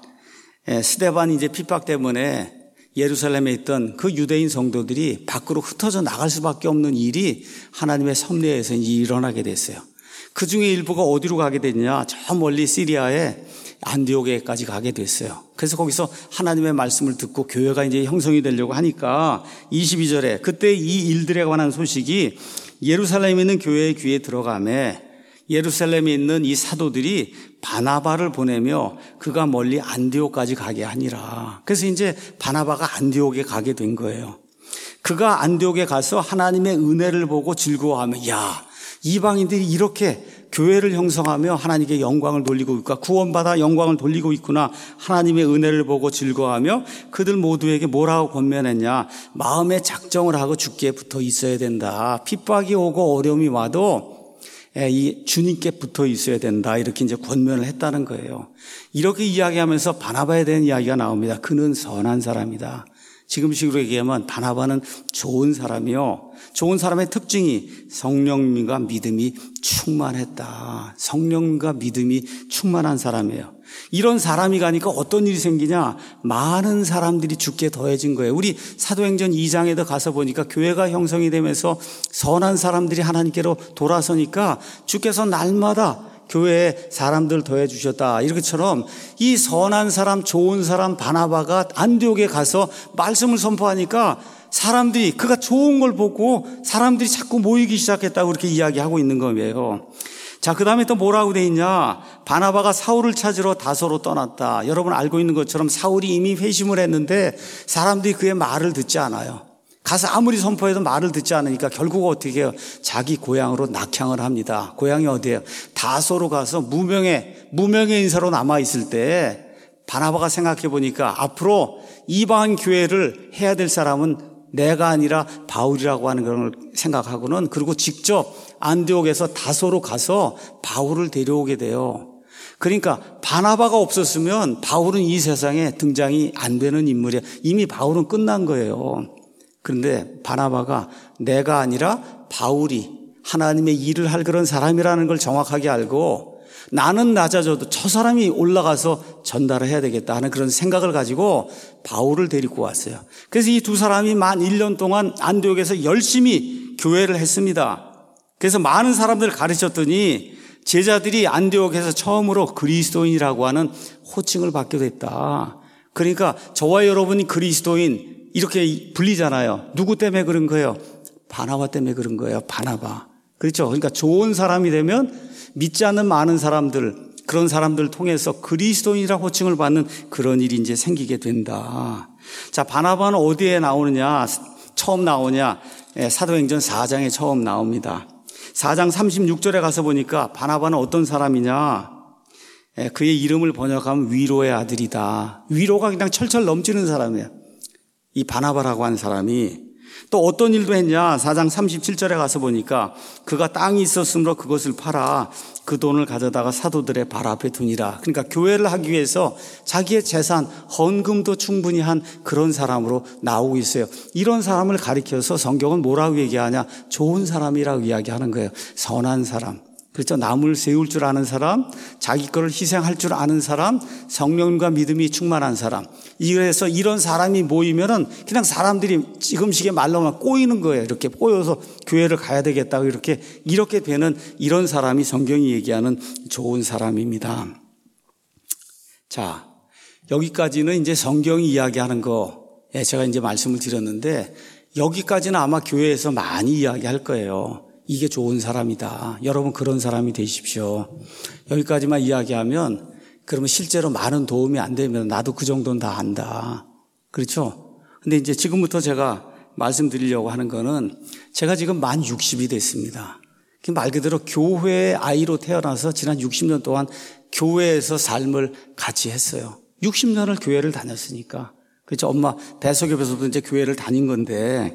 스데반 이제 핍박 때문에 예루살렘에 있던 그 유대인 성도들이 밖으로 흩어져 나갈 수밖에 없는 일이 하나님의 섭리에서 이제 일어나게 됐어요. 그 중에 일부가 어디로 가게 됐냐? 저 멀리 시리아의 안디옥에까지 가게 됐어요. 그래서 거기서 하나님의 말씀을 듣고 교회가 이제 형성이 되려고 하니까 이십이 절에 그때 이 일들에 관한 소식이 예루살렘에 있는 교회의 귀에 들어가매 예루살렘에 있는 이 사도들이 바나바를 보내며 그가 멀리 안디옥까지 가게 하니라. 그래서 이제 바나바가 안디옥에 가게 된 거예요. 그가 안디옥에 가서 하나님의 은혜를 보고 즐거워하며 야, 이방인들이 이렇게 교회를 형성하며 하나님께 영광을 돌리고 있구나. 구원받아 영광을 돌리고 있구나. 하나님의 은혜를 보고 즐거워하며 그들 모두에게 뭐라고 권면했냐. 마음에 작정을 하고 주께 붙어 있어야 된다. 핍박이 오고 어려움이 와도 이 주님께 붙어 있어야 된다. 이렇게 이제 권면을 했다는 거예요. 이렇게 이야기하면서 바나바에 대한 이야기가 나옵니다. 그는 선한 사람이다. 지금식으로 얘기하면 바나바는 좋은 사람이요. 좋은 사람의 특징이 성령님과 믿음이 충만했다. 성령과 믿음이 충만한 사람이에요. 이런 사람이 가니까 어떤 일이 생기냐? 많은 사람들이 죽게 더해진 거예요. 우리 사도행전 이 장에도 가서 보니까 교회가 형성이 되면서 선한 사람들이 하나님께로 돌아서니까 주께서 날마다 교회에 사람들 더해 주셨다. 이렇게처럼 이 선한 사람, 좋은 사람 바나바가 안디옥에 가서 말씀을 선포하니까 사람들이 그가 좋은 걸 보고 사람들이 자꾸 모이기 시작했다고 그렇게 이야기하고 있는 거예요. 자, 그 다음에 또 뭐라고 돼 있냐? 바나바가 사울을 찾으러 다소로 떠났다. 여러분 알고 있는 것처럼 사울이 이미 회심을 했는데 사람들이 그의 말을 듣지 않아요. 가서 아무리 선포해도 말을 듣지 않으니까 결국 어떻게 해요? 자기 고향으로 낙향을 합니다. 고향이 어디예요? 다소로 가서 무명의, 무명의 인사로 남아있을 때 바나바가 생각해 보니까 앞으로 이방 교회를 해야 될 사람은 내가 아니라 바울이라고 하는 걸 생각하고는 그리고 직접 안디옥에서 다소로 가서 바울을 데려오게 돼요. 그러니까 바나바가 없었으면 바울은 이 세상에 등장이 안 되는 인물이에요. 이미 바울은 끝난 거예요. 그런데 바나바가 내가 아니라 바울이 하나님의 일을 할 그런 사람이라는 걸 정확하게 알고 나는 낮아져도 저 사람이 올라가서 전달을 해야 되겠다 하는 그런 생각을 가지고 바울을 데리고 왔어요. 그래서 이 두 사람이 만 일 년 동안 안디옥에서 열심히 교회를 했습니다. 그래서 많은 사람들을 가르쳤더니 제자들이 안디옥에서 처음으로 그리스도인이라고 하는 호칭을 받게 됐다. 그러니까 저와 여러분이 그리스도인 이렇게 불리잖아요. 누구 때문에 그런 거예요? 바나바 때문에 그런 거예요. 바나바. 그렇죠? 그러니까 좋은 사람이 되면 믿지 않는 많은 사람들, 그런 사람들을 통해서 그리스도인이라고 호칭을 받는 그런 일이 이제 생기게 된다. 자, 바나바는 어디에 나오느냐? 처음 나오냐? 사도행전 사 장에 처음 나옵니다. 사 장 삼십육 절에 가서 보니까 바나바는 어떤 사람이냐? 그의 이름을 번역하면 위로의 아들이다. 위로가 그냥 철철 넘치는 사람이에요. 이 바나바라고 하는 사람이 또 어떤 일도 했냐? 사 장 삼십칠 절에 가서 보니까 그가 땅이 있었으므로 그것을 팔아 그 돈을 가져다가 사도들의 발 앞에 두니라. 그러니까 교회를 하기 위해서 자기의 재산, 헌금도 충분히 한 그런 사람으로 나오고 있어요. 이런 사람을 가리켜서 성경은 뭐라고 얘기하냐? 좋은 사람이라고 이야기하는 거예요. 선한 사람. 그렇죠. 남을 세울 줄 아는 사람, 자기 거를 희생할 줄 아는 사람, 성령과 믿음이 충만한 사람. 이래서 이런 사람이 모이면은 그냥 사람들이 지금식의 말로만 꼬이는 거예요. 이렇게 꼬여서 교회를 가야 되겠다고 이렇게, 이렇게 되는 이런 사람이 성경이 얘기하는 좋은 사람입니다. 자, 여기까지는 이제 성경이 이야기하는 거, 제가 이제 말씀을 드렸는데, 여기까지는 아마 교회에서 많이 이야기할 거예요. 이게 좋은 사람이다. 여러분 그런 사람이 되십시오. 여기까지만 이야기하면 그러면 실제로 많은 도움이 안 되면 나도 그 정도는 다 안다. 그렇죠? 근데 이제 지금부터 제가 말씀드리려고 하는 거는 제가 지금 만 육십이 됐습니다. 말 그대로 교회의 아이로 태어나서 지난 육십 년 동안 교회에서 삶을 같이 했어요. 육십 년을 교회를 다녔으니까. 그렇죠. 엄마 뱃속에서도 이제 교회를 다닌 건데,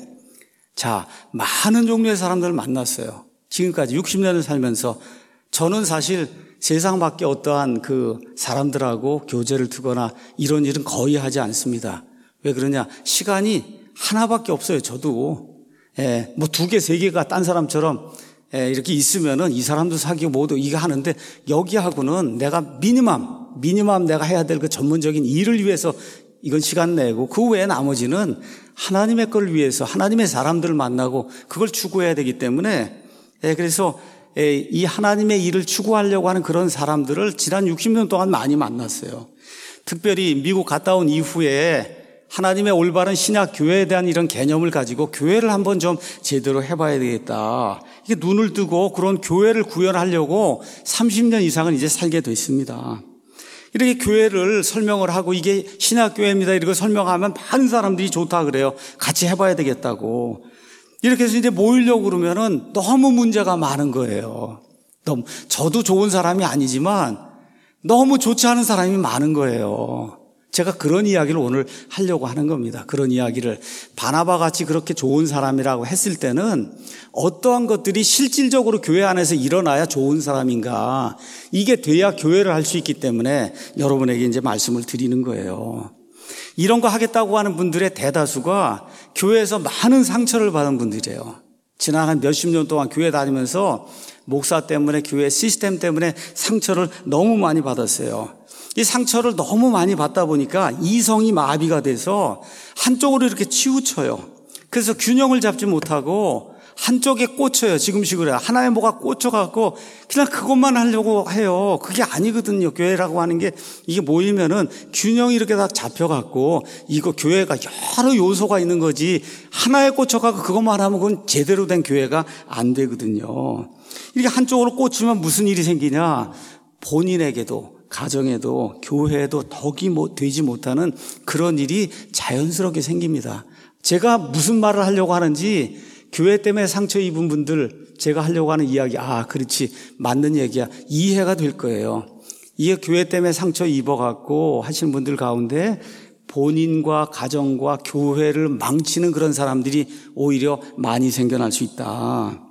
자, 많은 종류의 사람들을 만났어요. 지금까지 육십 년을 살면서 저는 사실 세상 밖에 어떠한 그 사람들하고 교제를 두거나 이런 일은 거의 하지 않습니다. 왜 그러냐? 시간이 하나밖에 없어요. 저도. 예, 뭐 두 개, 세 개가 딴 사람처럼 예, 이렇게 있으면은 이 사람도 사귀고 모두 이거 하는데 여기하고는 내가 미니멈, 미니멈 내가 해야 될 그 전문적인 일을 위해서 이건 시간 내고 그 외에 나머지는 하나님의 걸 위해서 하나님의 사람들을 만나고 그걸 추구해야 되기 때문에 예, 그래서 예, 이 하나님의 일을 추구하려고 하는 그런 사람들을 지난 육십 년 동안 많이 만났어요. 특별히 미국 갔다 온 이후에 하나님의 올바른 신약 교회에 대한 이런 개념을 가지고 교회를 한번 좀 제대로 해봐야 되겠다. 이게 눈을 뜨고 그런 교회를 구현하려고 삼십 년 이상은 이제 살게 됐습니다. 이렇게 교회를 설명을 하고 이게 신약 교회입니다. 이렇게 설명하면 많은 사람들이 좋다 그래요. 같이 해봐야 되겠다고. 이렇게 해서 이제 모이려고 그러면은 너무 문제가 많은 거예요. 너무 저도 좋은 사람이 아니지만 너무 좋지 않은 사람이 많은 거예요. 제가 그런 이야기를 오늘 하려고 하는 겁니다. 그런 이야기를 바나바 같이 그렇게 좋은 사람이라고 했을 때는 어떠한 것들이 실질적으로 교회 안에서 일어나야 좋은 사람인가, 이게 돼야 교회를 할 수 있기 때문에 여러분에게 이제 말씀을 드리는 거예요. 이런 거 하겠다고 하는 분들의 대다수가 교회에서 많은 상처를 받은 분들이에요. 지난 한 몇십 년 동안 교회 다니면서 목사 때문에 교회 시스템 때문에 상처를 너무 많이 받았어요. 이 상처를 너무 많이 받다 보니까 이성이 마비가 돼서 한쪽으로 이렇게 치우쳐요. 그래서 균형을 잡지 못하고 한쪽에 꽂혀요. 지금식으로 하나에 뭐가 꽂혀갖고 그냥 그것만 하려고 해요. 그게 아니거든요. 교회라고 하는 게 이게 모이면은 균형이 이렇게 다 잡혀갖고 이거 교회가 여러 요소가 있는 거지 하나에 꽂혀갖고 그것만 하면 그건 제대로 된 교회가 안 되거든요. 이렇게 한쪽으로 꽂히면 무슨 일이 생기냐? 본인에게도 가정에도 교회에도 덕이 되지 못하는 그런 일이 자연스럽게 생깁니다. 제가 무슨 말을 하려고 하는지 교회 때문에 상처 입은 분들 제가 하려고 하는 이야기, 아 그렇지 맞는 얘기야, 이해가 될 거예요. 이게 교회 때문에 상처 입어갖고 하시는 분들 가운데 본인과 가정과 교회를 망치는 그런 사람들이 오히려 많이 생겨날 수 있다.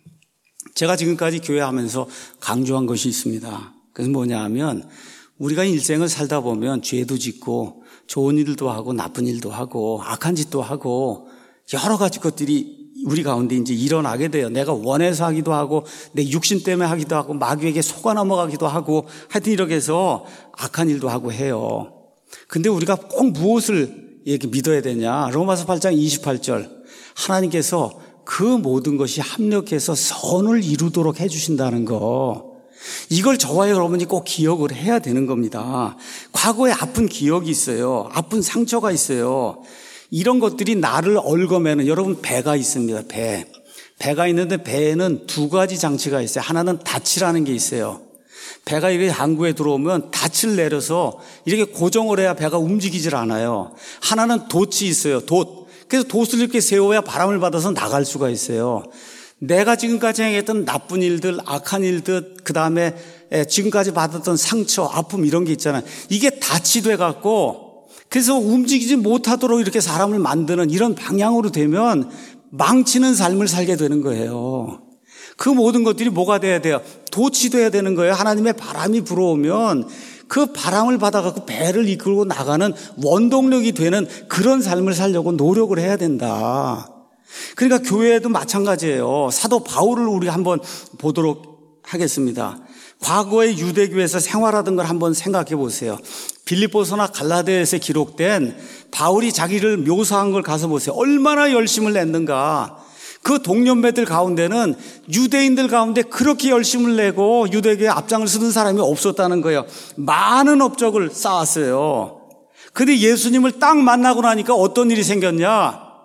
제가 지금까지 교회 하면서 강조한 것이 있습니다. 그래서 뭐냐 하면 우리가 인생을 살다 보면 죄도 짓고 좋은 일도 하고 나쁜 일도 하고 악한 짓도 하고 여러 가지 것들이 우리 가운데 이제 일어나게 돼요. 내가 원해서 하기도 하고 내 육신 때문에 하기도 하고 마귀에게 속아 넘어가기도 하고 하여튼 이렇게 해서 악한 일도 하고 해요. 근데 우리가 꼭 무엇을 이렇게 믿어야 되냐? 로마서 팔 장 이십팔 절 하나님께서 그 모든 것이 합력해서 선을 이루도록 해주신다는 거, 이걸 저와 여러분이 꼭 기억을 해야 되는 겁니다. 과거에 아픈 기억이 있어요. 아픈 상처가 있어요. 이런 것들이 나를 얽어매는, 여러분 배가 있습니다. 배. 배가 있는데 배에는 두 가지 장치가 있어요. 하나는 닻이라는 게 있어요. 배가 이렇게 항구에 들어오면 닻을 내려서 이렇게 고정을 해야 배가 움직이질 않아요. 하나는 돛이 있어요. 돛. 그래서 돛을 이렇게 세워야 바람을 받아서 나갈 수가 있어요. 내가 지금까지 행했던 나쁜 일들, 악한 일들, 그 다음에 지금까지 받았던 상처, 아픔 이런 게 있잖아요. 이게 닻이 돼갖고 그래서 움직이지 못하도록 이렇게 사람을 만드는 이런 방향으로 되면 망치는 삶을 살게 되는 거예요. 그 모든 것들이 뭐가 돼야 돼요? 돛이 돼야 되는 거예요. 하나님의 바람이 불어오면 그 바람을 받아갖고 배를 이끌고 나가는 원동력이 되는 그런 삶을 살려고 노력을 해야 된다. 그러니까 교회에도 마찬가지예요. 사도 바울을 우리 한번 보도록 하겠습니다. 과거의 유대교에서 생활하던 걸 한번 생각해 보세요. 빌립보서나 갈라디아서에 기록된 바울이 자기를 묘사한 걸 가서 보세요. 얼마나 열심을 냈는가. 그 동년배들 가운데는 유대인들 가운데 그렇게 열심을 내고 유대교에 앞장을 서는 사람이 없었다는 거예요. 많은 업적을 쌓았어요. 근데 예수님을 딱 만나고 나니까 어떤 일이 생겼냐?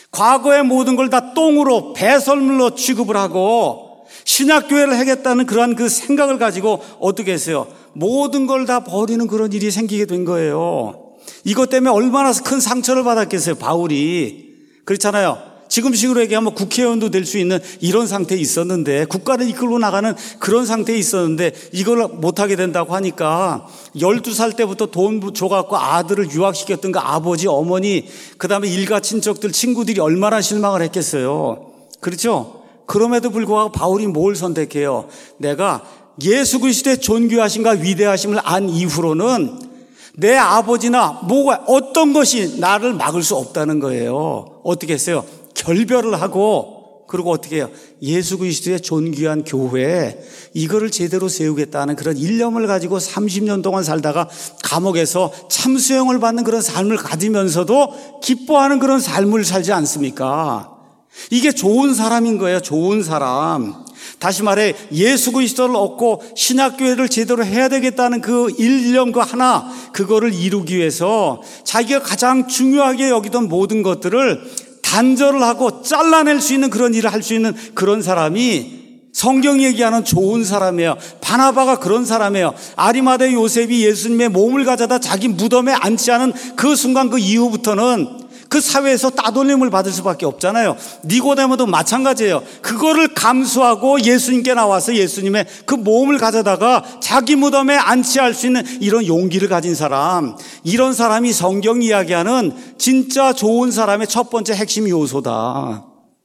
과거의 모든 걸 다 똥으로 배설물로 취급을 하고 신약교회를 하겠다는 그러한 그 생각을 가지고 어떻게 했어요? 모든 걸 다 버리는 그런 일이 생기게 된 거예요. 이것 때문에 얼마나 큰 상처를 받았겠어요, 바울이. 그렇잖아요. 지금식으로 얘기하면 국회의원도 될 수 있는 이런 상태에 있었는데, 국가를 이끌고 나가는 그런 상태에 있었는데 이걸 못하게 된다고 하니까 열두 살 때부터 돈 줘갖고 아들을 유학시켰던 그 아버지, 어머니, 그 다음에 일가 친척들, 친구들이 얼마나 실망을 했겠어요. 그렇죠? 그럼에도 불구하고 바울이 뭘 선택해요? 내가 예수 그리스도의 존귀하심과 위대하심을 안 이후로는 내 아버지나 뭐가 어떤 것이 나를 막을 수 없다는 거예요. 어떻게 했어요? 결별을 하고, 그리고 어떻게 해요? 예수 그리스도의 존귀한 교회, 이거를 제대로 세우겠다는 그런 일념을 가지고 삼십 년 동안 살다가 감옥에서 참수형을 받는 그런 삶을 가지면서도 기뻐하는 그런 삶을 살지 않습니까? 이게 좋은 사람인 거예요. 좋은 사람. 다시 말해 예수 그리스도를 얻고 신약교회를 제대로 해야 되겠다는 그 일념 그 하나, 그거를 이루기 위해서 자기가 가장 중요하게 여기던 모든 것들을 단절을 하고 잘라낼 수 있는 그런 일을 할 수 있는 그런 사람이 성경이 얘기하는 좋은 사람이에요. 바나바가 그런 사람이에요. 아리마대 요셉이 예수님의 몸을 가져다 자기 무덤에 앉지 않은 그 순간 그 이후부터는 그 사회에서 따돌림을 받을 수밖에 없잖아요. 니고데모도 마찬가지예요. 그거를 감수하고 예수님께 나와서 예수님의 그 몸을 가져다가 자기 무덤에 안치할 수 있는 이런 용기를 가진 사람, 이런 사람이 성경 이야기하는 진짜 좋은 사람의 첫 번째 핵심 요소다.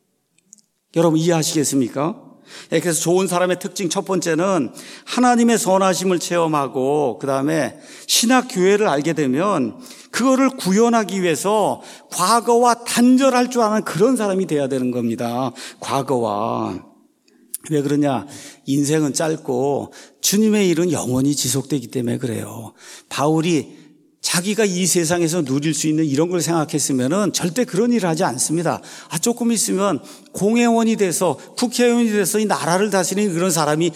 여러분 이해하시겠습니까? 그래서 좋은 사람의 특징 첫 번째는 하나님의 선하심을 체험하고 그 다음에 신학교회를 알게 되면 그거를 구현하기 위해서 과거와 단절할 줄 아는 그런 사람이 돼야 되는 겁니다. 과거와. 왜 그러냐? 인생은 짧고 주님의 일은 영원히 지속되기 때문에 그래요. 바울이 자기가 이 세상에서 누릴 수 있는 이런 걸 생각했으면은 절대 그런 일을 하지 않습니다. 아, 조금 있으면 공회원이 돼서 국회의원이 돼서 이 나라를 다스리는 그런 사람이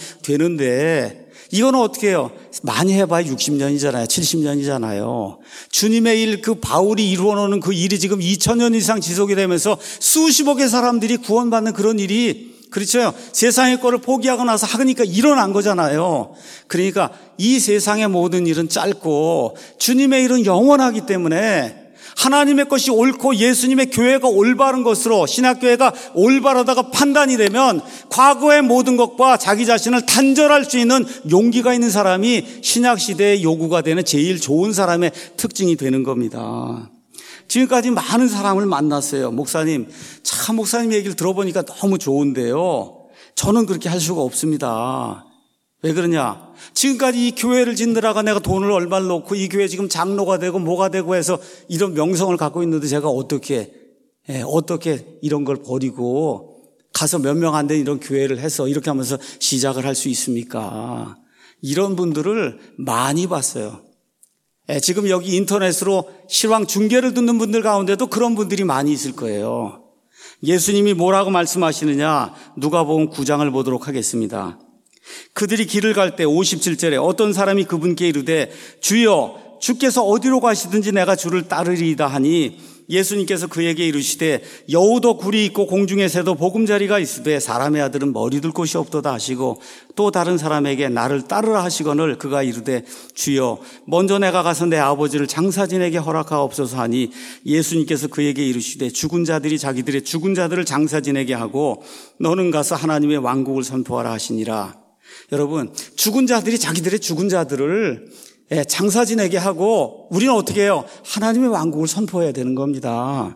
되는데 이거는 어떻게 해요? 많이 해봐야 육십 년이잖아요. 칠십 년이잖아요. 주님의 일, 그 바울이 이루어놓는 그 일이 지금 이천 년 이상 지속이 되면서 수십억의 사람들이 구원받는 그런 일이, 그렇죠? 세상의 거를 포기하고 나서 하니까 일어난 거잖아요. 그러니까 이 세상의 모든 일은 짧고 주님의 일은 영원하기 때문에 하나님의 것이 옳고 예수님의 교회가 올바른 것으로, 신학교회가 올바르다가 판단이 되면 과거의 모든 것과 자기 자신을 단절할 수 있는 용기가 있는 사람이 신약시대의 요구가 되는 제일 좋은 사람의 특징이 되는 겁니다. 지금까지 많은 사람을 만났어요. 목사님, 참 목사님 얘기를 들어보니까 너무 좋은데요, 저는 그렇게 할 수가 없습니다. 왜 그러냐? 지금까지 이 교회를 짓느라가 내가 돈을 얼마를 놓고 이 교회 지금 장로가 되고 뭐가 되고 해서 이런 명성을 갖고 있는데 제가 어떻게 예, 어떻게 이런 걸 버리고 가서 몇 명 안 되는 이런 교회를 해서 이렇게 하면서 시작을 할 수 있습니까? 이런 분들을 많이 봤어요. 예, 지금 여기 인터넷으로 실황 중계를 듣는 분들 가운데도 그런 분들이 많이 있을 거예요. 예수님이 뭐라고 말씀하시느냐? 누가복음 구 장을 보도록 하겠습니다. 그들이 길을 갈 때 오십칠 절에 어떤 사람이 그분께 이르되 주여 주께서 어디로 가시든지 내가 주를 따르리이다 하니 예수님께서 그에게 이르시되 여우도 굴이 있고 공중에 새도 보금자리가 있으되 사람의 아들은 머리 둘 곳이 없도다 하시고 또 다른 사람에게 나를 따르라 하시거늘 그가 이르되 주여 먼저 내가 가서 내 아버지를 장사진에게 허락하옵소서 하니 예수님께서 그에게 이르시되 죽은 자들이 자기들의 죽은 자들을 장사진에게 하고 너는 가서 하나님의 왕국을 선포하라 하시니라. 여러분, 죽은 자들이 자기들의 죽은 자들을 장사진에게 하고 우리는 어떻게 해요? 하나님의 왕국을 선포해야 되는 겁니다.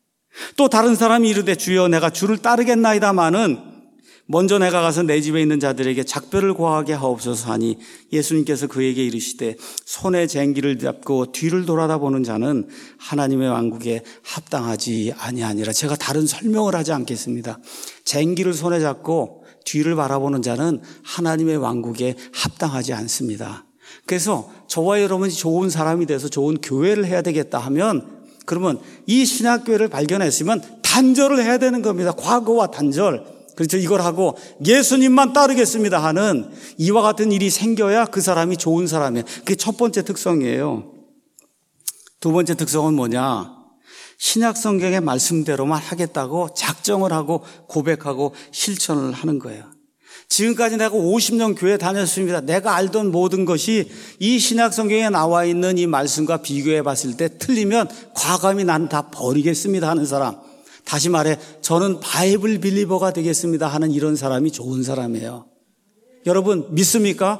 또 다른 사람이 이르되 주여 내가 주를 따르겠나이다마는 먼저 내가 가서 내 집에 있는 자들에게 작별을 고하게 하옵소서 하니 예수님께서 그에게 이르시되 손에 쟁기를 잡고 뒤를 돌아다보는 자는 하나님의 왕국에 합당하지 아니하니라. 제가 다른 설명을 하지 않겠습니다. 쟁기를 손에 잡고 뒤를 바라보는 자는 하나님의 왕국에 합당하지 않습니다. 그래서 저와 여러분이 좋은 사람이 돼서 좋은 교회를 해야 되겠다 하면 그러면 이 신학교회를 발견했으면 단절을 해야 되는 겁니다. 과거와 단절. 그렇죠. 이걸 하고 예수님만 따르겠습니다 하는 이와 같은 일이 생겨야 그 사람이 좋은 사람이에요. 그게 첫 번째 특성이에요. 두 번째 특성은 뭐냐? 신약 성경의 말씀대로만 하겠다고 작정을 하고 고백하고 실천을 하는 거예요. 지금까지 내가 오십 년 교회 다녔습니다. 내가 알던 모든 것이 이 신약 성경에 나와 있는 이 말씀과 비교해 봤을 때 틀리면 과감히 나는 다 버리겠습니다 하는 사람. 다시 말해 저는 바이블 빌리버가 되겠습니다 하는 이런 사람이 좋은 사람이에요. 여러분 믿습니까?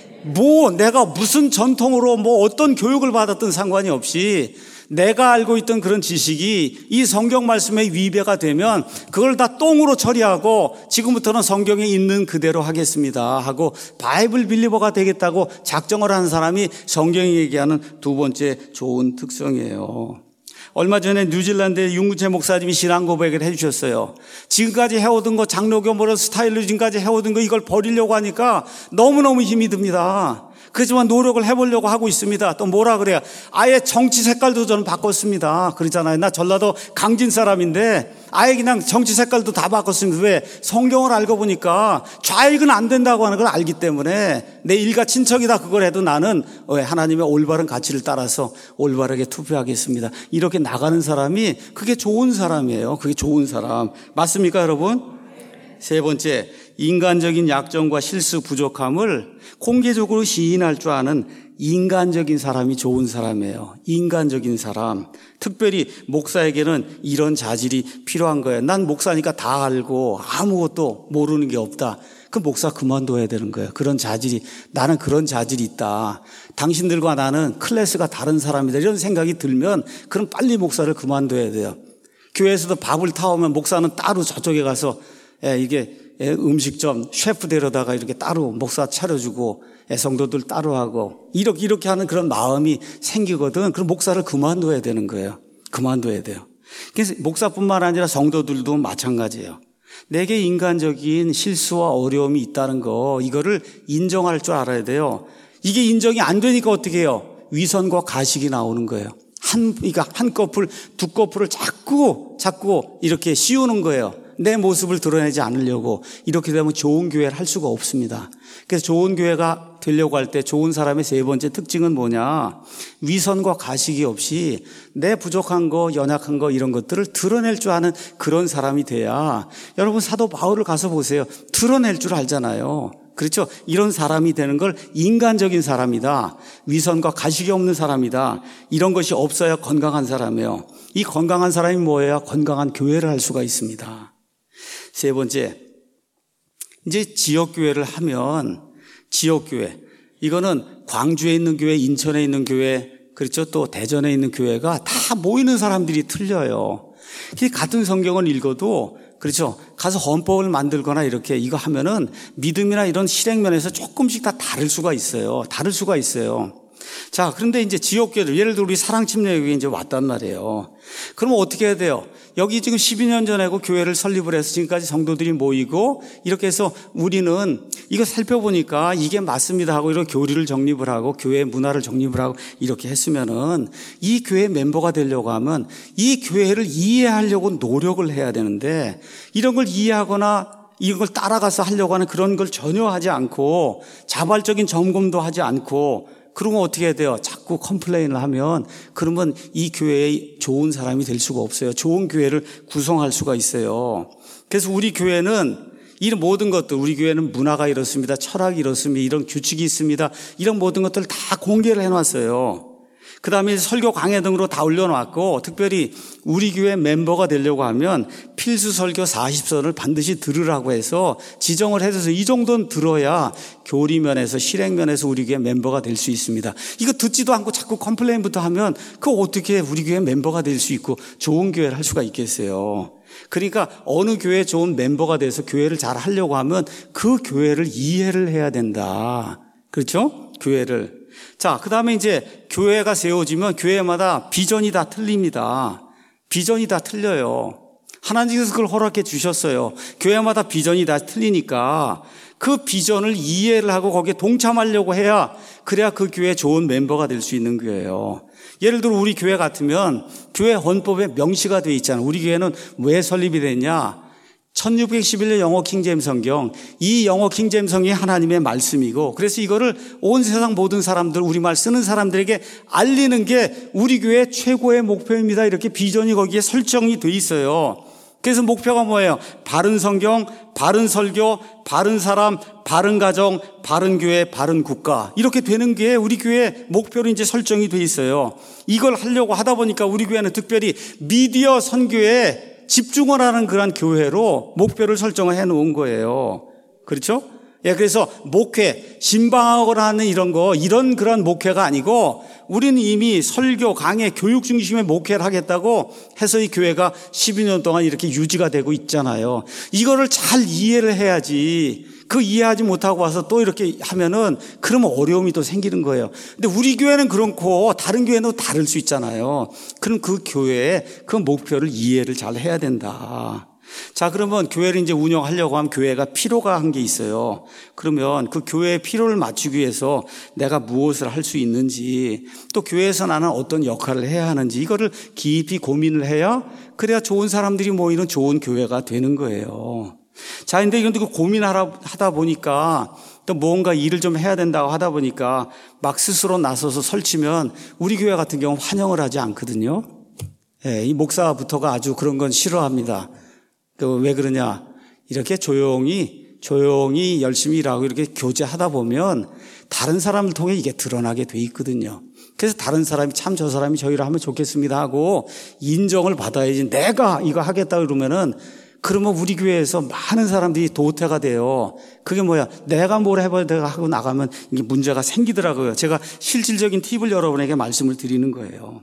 뭐 내가 무슨 전통으로 뭐 어떤 교육을 받았든 상관이 없이 내가 알고 있던 그런 지식이 이 성경 말씀에 위배가 되면 그걸 다 똥으로 처리하고 지금부터는 성경에 있는 그대로 하겠습니다 하고 바이블 빌리버가 되겠다고 작정을 하는 사람이 성경이 얘기하는 두 번째 좋은 특성이에요. 얼마 전에 뉴질랜드의 윤구체 목사님이 신앙 고백을 해주셨어요. 지금까지 해오던 거 장로교 모를 스타일로 지금까지 해오던 거 이걸 버리려고 하니까 너무너무 힘이 듭니다. 그렇지만 노력을 해보려고 하고 있습니다. 또 뭐라 그래요? 아예 정치 색깔도 저는 바꿨습니다. 그러잖아요. 나 전라도 강진 사람인데 아예 그냥 정치 색깔도 다 바꿨습니다. 왜? 성경을 알고 보니까 좌익은 안 된다고 하는 걸 알기 때문에 내 일가 친척이다 그걸 해도 나는 하나님의 올바른 가치를 따라서 올바르게 투표하겠습니다. 이렇게 나가는 사람이 그게 좋은 사람이에요. 그게 좋은 사람. 맞습니까 여러분? 세 번째, 인간적인 약점과 실수 부족함을 공개적으로 시인할 줄 아는 인간적인 사람이 좋은 사람이에요. 인간적인 사람. 특별히 목사에게는 이런 자질이 필요한 거예요. 난 목사니까 다 알고 아무것도 모르는 게 없다. 그 목사 그만둬야 되는 거예요. 그런 자질이, 나는 그런 자질이 있다. 당신들과 나는 클래스가 다른 사람이다. 이런 생각이 들면 그럼 빨리 목사를 그만둬야 돼요. 교회에서도 밥을 타오면 목사는 따로 저쪽에 가서 예, 이게 음식점 셰프 데려다가 이렇게 따로 목사 차려주고 성도들 따로 하고 이렇게 이렇게 하는 그런 마음이 생기거든. 그럼 목사를 그만둬야 되는 거예요. 그만둬야 돼요. 그래서 목사뿐만 아니라 성도들도 마찬가지예요. 내게 인간적인 실수와 어려움이 있다는 거 이거를 인정할 줄 알아야 돼요. 이게 인정이 안 되니까 어떻게 해요? 위선과 가식이 나오는 거예요. 한, 그러니까 한 커플, 두 커플을 자꾸 자꾸 이렇게 씌우는 거예요. 내 모습을 드러내지 않으려고. 이렇게 되면 좋은 교회를 할 수가 없습니다. 그래서 좋은 교회가 되려고 할 때 좋은 사람의 세 번째 특징은 뭐냐? 위선과 가식이 없이 내 부족한 거, 연약한 거 이런 것들을 드러낼 줄 아는 그런 사람이 돼야. 여러분 사도 바울을 가서 보세요. 드러낼 줄 알잖아요. 그렇죠? 이런 사람이 되는 걸 인간적인 사람이다. 위선과 가식이 없는 사람이다. 이런 것이 없어야 건강한 사람이에요. 이 건강한 사람이 뭐예요? 건강한 교회를 할 수가 있습니다. 세 번째, 이제 지역교회를 하면 지역교회, 이거는 광주에 있는 교회, 인천에 있는 교회, 그렇죠? 또 대전에 있는 교회가 다 모이는 사람들이 틀려요. 같은 성경을 읽어도 그렇죠? 가서 헌법을 만들거나 이렇게 이거 하면은 믿음이나 이런 실행면에서 조금씩 다 다를 수가 있어요. 다를 수가 있어요. 자, 그런데 이제 지역교회를, 예를 들어 우리 사랑침례교회에 이제 왔단 말이에요. 그러면 어떻게 해야 돼요? 여기 지금 십이 년 전에 그 교회를 설립을 해서 지금까지 성도들이 모이고 이렇게 해서 우리는 이거 살펴보니까 이게 맞습니다 하고 이런 교리를 정립을 하고 교회 문화를 정립을 하고 이렇게 했으면은 이 교회 멤버가 되려고 하면 이 교회를 이해하려고 노력을 해야 되는데 이런 걸 이해하거나 이걸 따라가서 하려고 하는 그런 걸 전혀 하지 않고 자발적인 점검도 하지 않고 그러면 어떻게 해야 돼요? 자꾸 컴플레인을 하면 그러면 이 교회에 좋은 사람이 될 수가 없어요. 좋은 교회를 구성할 수가 있어요. 그래서 우리 교회는 이런 모든 것들, 우리 교회는 문화가 이렇습니다. 철학이 이렇습니다. 이런 규칙이 있습니다. 이런 모든 것들을 다 공개를 해놨어요. 그 다음에 설교 강해 등으로 다 올려놨고 특별히 우리 교회 멤버가 되려고 하면 필수 설교 사십 선을 반드시 들으라고 해서 지정을 해서 이 정도는 들어야 교리면에서 실행면에서 우리 교회 멤버가 될 수 있습니다. 이거 듣지도 않고 자꾸 컴플레인부터 하면 그거 어떻게 우리 교회 멤버가 될 수 있고 좋은 교회를 할 수가 있겠어요. 그러니까 어느 교회에 좋은 멤버가 돼서 교회를 잘 하려고 하면 그 교회를 이해를 해야 된다. 그렇죠? 교회를. 자, 그 다음에 이제 교회가 세워지면 교회마다 비전이 다 틀립니다. 비전이 다 틀려요. 하나님께서 그걸 허락해 주셨어요. 교회마다 비전이 다 틀리니까 그 비전을 이해를 하고 거기에 동참하려고 해야 그래야 그 교회에 좋은 멤버가 될 수 있는 거예요. 예를 들어 우리 교회 같으면 교회 헌법에 명시가 되어 있잖아요. 우리 교회는 왜 설립이 됐냐? 천육백십일 년 영어 킹제임스 성경, 이 영어 킹제임스 성경이 하나님의 말씀이고, 그래서 이거를 온 세상 모든 사람들, 우리말 쓰는 사람들에게 알리는 게 우리 교회 최고의 목표입니다. 이렇게 비전이 거기에 설정이 돼 있어요. 그래서 목표가 뭐예요? 바른 성경, 바른 설교, 바른 사람, 바른 가정, 바른 교회, 바른 국가, 이렇게 되는 게 우리 교회 목표로 이제 설정이 돼 있어요. 이걸 하려고 하다 보니까 우리 교회는 특별히 미디어 선교에 집중을 하는 그런 교회로 목표를 설정을 해 놓은 거예요. 그렇죠? 예, 그래서 목회, 신방하거나 하는 이런 거, 이런 그런 목회가 아니고 우리는 이미 설교, 강해, 교육 중심의 목회를 하겠다고 해서 이 교회가 십이 년 동안 이렇게 유지가 되고 있잖아요. 이거를 잘 이해를 해야지. 그 이해하지 못하고 와서 또 이렇게 하면은 그러면 어려움이 또 생기는 거예요. 근데 우리 교회는 그렇고 다른 교회는 다를 수 있잖아요. 그럼 그 교회의 그 목표를 이해를 잘 해야 된다. 자, 그러면 교회를 이제 운영하려고 하면 교회가 필요가 한 게 있어요. 그러면 그 교회의 필요를 맞추기 위해서 내가 무엇을 할 수 있는지, 또 교회에서 나는 어떤 역할을 해야 하는지, 이거를 깊이 고민을 해야 그래야 좋은 사람들이 모이는 좋은 교회가 되는 거예요. 자, 근데 이건 그 고민하다 보니까 또 뭔가 일을 좀 해야 된다고 하다 보니까 막 스스로 나서서 설치면 우리 교회 같은 경우는 환영을 하지 않거든요. 예, 이 목사부터가 아주 그런 건 싫어합니다. 왜 그러냐? 이렇게 조용히 조용히 열심히 일하고 이렇게 교제하다 보면 다른 사람을 통해 이게 드러나게 돼 있거든요. 그래서 다른 사람이 참 저 사람이 저희를 하면 좋겠습니다 하고 인정을 받아야지. 내가 이거 하겠다 그러면은 그러면 우리 교회에서 많은 사람들이 도태가 돼요. 그게 뭐야? 내가 뭘 해봐야 내가 하고 나가면 이게 문제가 생기더라고요. 제가 실질적인 팁을 여러분에게 말씀을 드리는 거예요.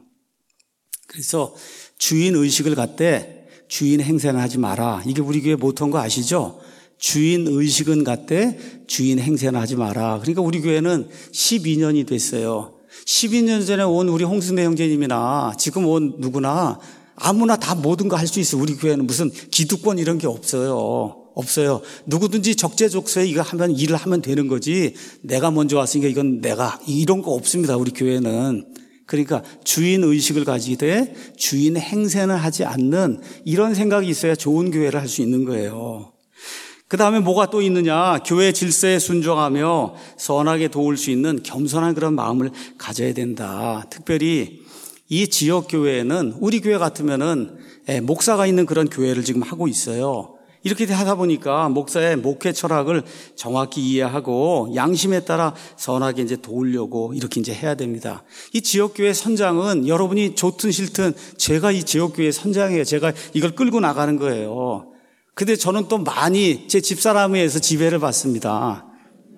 그래서 주인 의식을 갖되 주인 행세는 하지 마라. 이게 우리 교회 모토인 거 아시죠? 주인 의식은 갖되 주인 행세는 하지 마라. 그러니까 우리 교회는 십이 년이 됐어요. 십이 년 전에 온 우리 홍승대 형제님이나 지금 온 누구나 아무나 다 모든 거 할 수 있어요. 우리 교회는 무슨 기득권 이런 게 없어요. 없어요. 누구든지 적재적소에 이거 하면 일을 하면 되는 거지. 내가 먼저 왔으니까 이건 내가 이런 거 없습니다. 우리 교회는. 그러니까 주인 의식을 가지되 주인 행세는 하지 않는 이런 생각이 있어야 좋은 교회를 할 수 있는 거예요. 그 다음에 뭐가 또 있느냐? 교회 질서에 순종하며 선하게 도울 수 있는 겸손한 그런 마음을 가져야 된다. 특별히 이 지역 교회에는 우리 교회 같으면은 목사가 있는 그런 교회를 지금 하고 있어요. 이렇게 하다 보니까 목사의 목회 철학을 정확히 이해하고 양심에 따라 선하게 이제 도우려고 이렇게 이제 해야 됩니다. 이 지역교회 선장은 여러분이 좋든 싫든 제가 이 지역교회 선장이에요. 제가 이걸 끌고 나가는 거예요. 근데 저는 또 많이 제 집사람에 의해서 지배를 받습니다.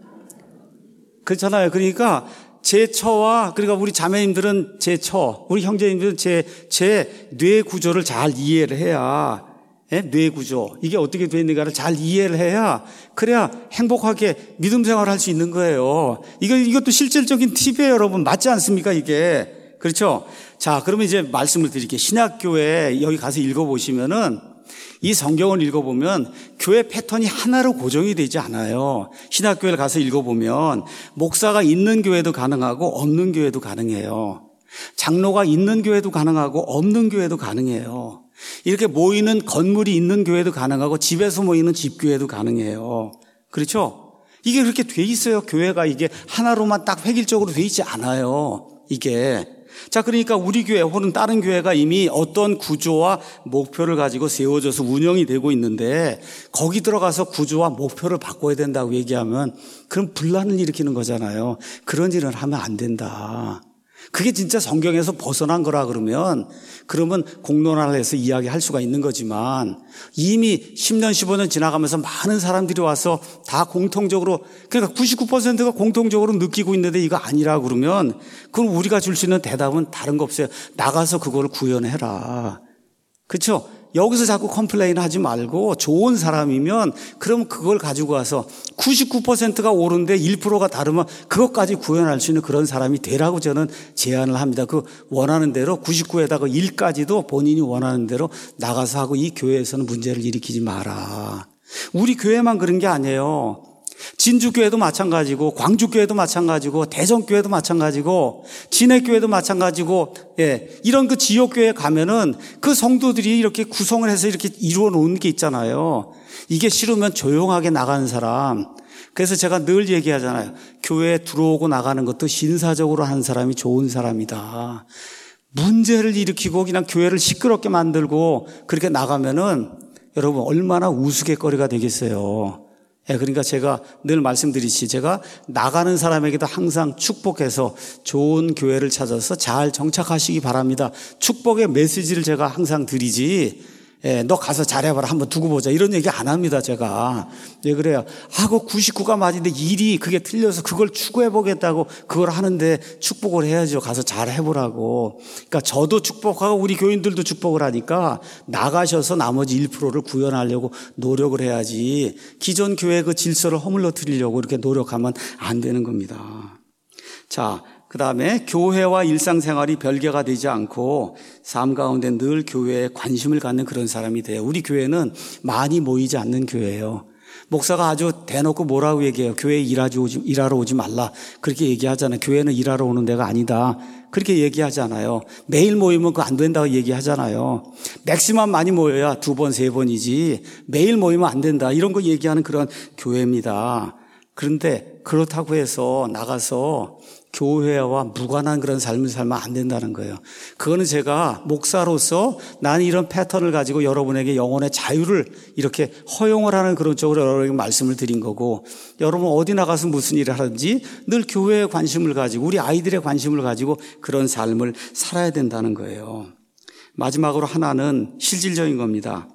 그렇잖아요. 그러니까 제 처와 그러니까 우리 자매님들은 제 처, 우리 형제님들은 제, 제 뇌 구조를 잘 이해를 해야 예? 뇌 구조, 이게 어떻게 되어 있는가를 잘 이해를 해야 그래야 행복하게 믿음 생활을 할 수 있는 거예요. 이거, 이것도 실질적인 팁이에요, 여러분. 맞지 않습니까, 이게? 그렇죠? 자, 그러면 이제 말씀을 드릴게요. 신약교회 여기 가서 읽어보시면은 이 성경을 읽어보면 교회 패턴이 하나로 고정이 되지 않아요. 신학교회를 가서 읽어보면 목사가 있는 교회도 가능하고 없는 교회도 가능해요. 장로가 있는 교회도 가능하고 없는 교회도 가능해요. 이렇게 모이는 건물이 있는 교회도 가능하고 집에서 모이는 집교회도 가능해요. 그렇죠? 이게 그렇게 돼 있어요. 교회가 이게 하나로만 딱 획일적으로 돼 있지 않아요. 이게. 자, 그러니까 우리 교회 혹은 다른 교회가 이미 어떤 구조와 목표를 가지고 세워져서 운영이 되고 있는데 거기 들어가서 구조와 목표를 바꿔야 된다고 얘기하면 그럼 분란을 일으키는 거잖아요. 그런 일을 하면 안 된다. 그게 진짜 성경에서 벗어난 거라 그러면 그러면 공론화를 해서 이야기할 수가 있는 거지만 이미 십 년, 십오 년 지나가면서 많은 사람들이 와서 다 공통적으로 그러니까 구십구 퍼센트가 공통적으로 느끼고 있는데 이거 아니라 그러면 그럼 우리가 줄 수 있는 대답은 다른 거 없어요. 나가서 그걸 구현해라. 그렇죠? 여기서 자꾸 컴플레인 하지 말고 좋은 사람이면 그럼 그걸 가지고 와서 구십구 퍼센트가 옳은데 일 퍼센트가 다르면 그것까지 구현할 수 있는 그런 사람이 되라고 저는 제안을 합니다. 그 원하는 대로 구십구에다가 일까지도 본인이 원하는 대로 나가서 하고 이 교회에서는 문제를 일으키지 마라. 우리 교회만 그런 게 아니에요. 진주교회도 마찬가지고 광주교회도 마찬가지고 대전교회도 마찬가지고 진해교회도 마찬가지고 예, 이런 그 지역교회에 가면은 그 성도들이 이렇게 구성을 해서 이렇게 이루어 놓은 게 있잖아요. 이게 싫으면 조용하게 나가는 사람. 그래서 제가 늘 얘기하잖아요. 교회에 들어오고 나가는 것도 신사적으로 하는 사람이 좋은 사람이다. 문제를 일으키고 그냥 교회를 시끄럽게 만들고 그렇게 나가면은 여러분 얼마나 우스갯거리가 되겠어요. 예, 그러니까 제가 늘 말씀드리지, 제가 나가는 사람에게도 항상 축복해서 좋은 교회를 찾아서 잘 정착하시기 바랍니다. 축복의 메시지를 제가 항상 드리지, 예, 너 가서 잘해봐라, 한번 두고 보자, 이런 얘기 안 합니다, 제가. 예, 그래요. 하고 구십구가 맞은데 일이 그게 틀려서 그걸 추구해보겠다고 그걸 하는데 축복을 해야죠. 가서 잘해보라고. 그러니까 저도 축복하고 우리 교인들도 축복을 하니까 나가셔서 나머지 일 퍼센트를 구현하려고 노력을 해야지, 기존 교회 그 질서를 허물러뜨리려고 이렇게 노력하면 안 되는 겁니다. 자, 그 다음에 교회와 일상생활이 별개가 되지 않고 삶 가운데 늘 교회에 관심을 갖는 그런 사람이 돼요. 우리 교회는 많이 모이지 않는 교회예요. 목사가 아주 대놓고 뭐라고 얘기해요. 교회에 일하러 오지, 일하러 오지 말라, 그렇게 얘기하잖아요. 교회는 일하러 오는 데가 아니다, 그렇게 얘기하잖아요. 매일 모이면 그거 안 된다고 얘기하잖아요. 맥시멈 많이 모여야 두 번, 세 번이지 매일 모이면 안 된다, 이런 거 얘기하는 그런 교회입니다. 그런데 그렇다고 해서 나가서 교회와 무관한 그런 삶을 살면 안 된다는 거예요. 그거는 제가 목사로서 나는 이런 패턴을 가지고 여러분에게 영혼의 자유를 이렇게 허용을 하는 그런 쪽으로 여러분에게 말씀을 드린 거고, 여러분 어디 나가서 무슨 일을 하든지 늘 교회에 관심을 가지고 우리 아이들의 관심을 가지고 그런 삶을 살아야 된다는 거예요. 마지막으로 하나는 실질적인 겁니다.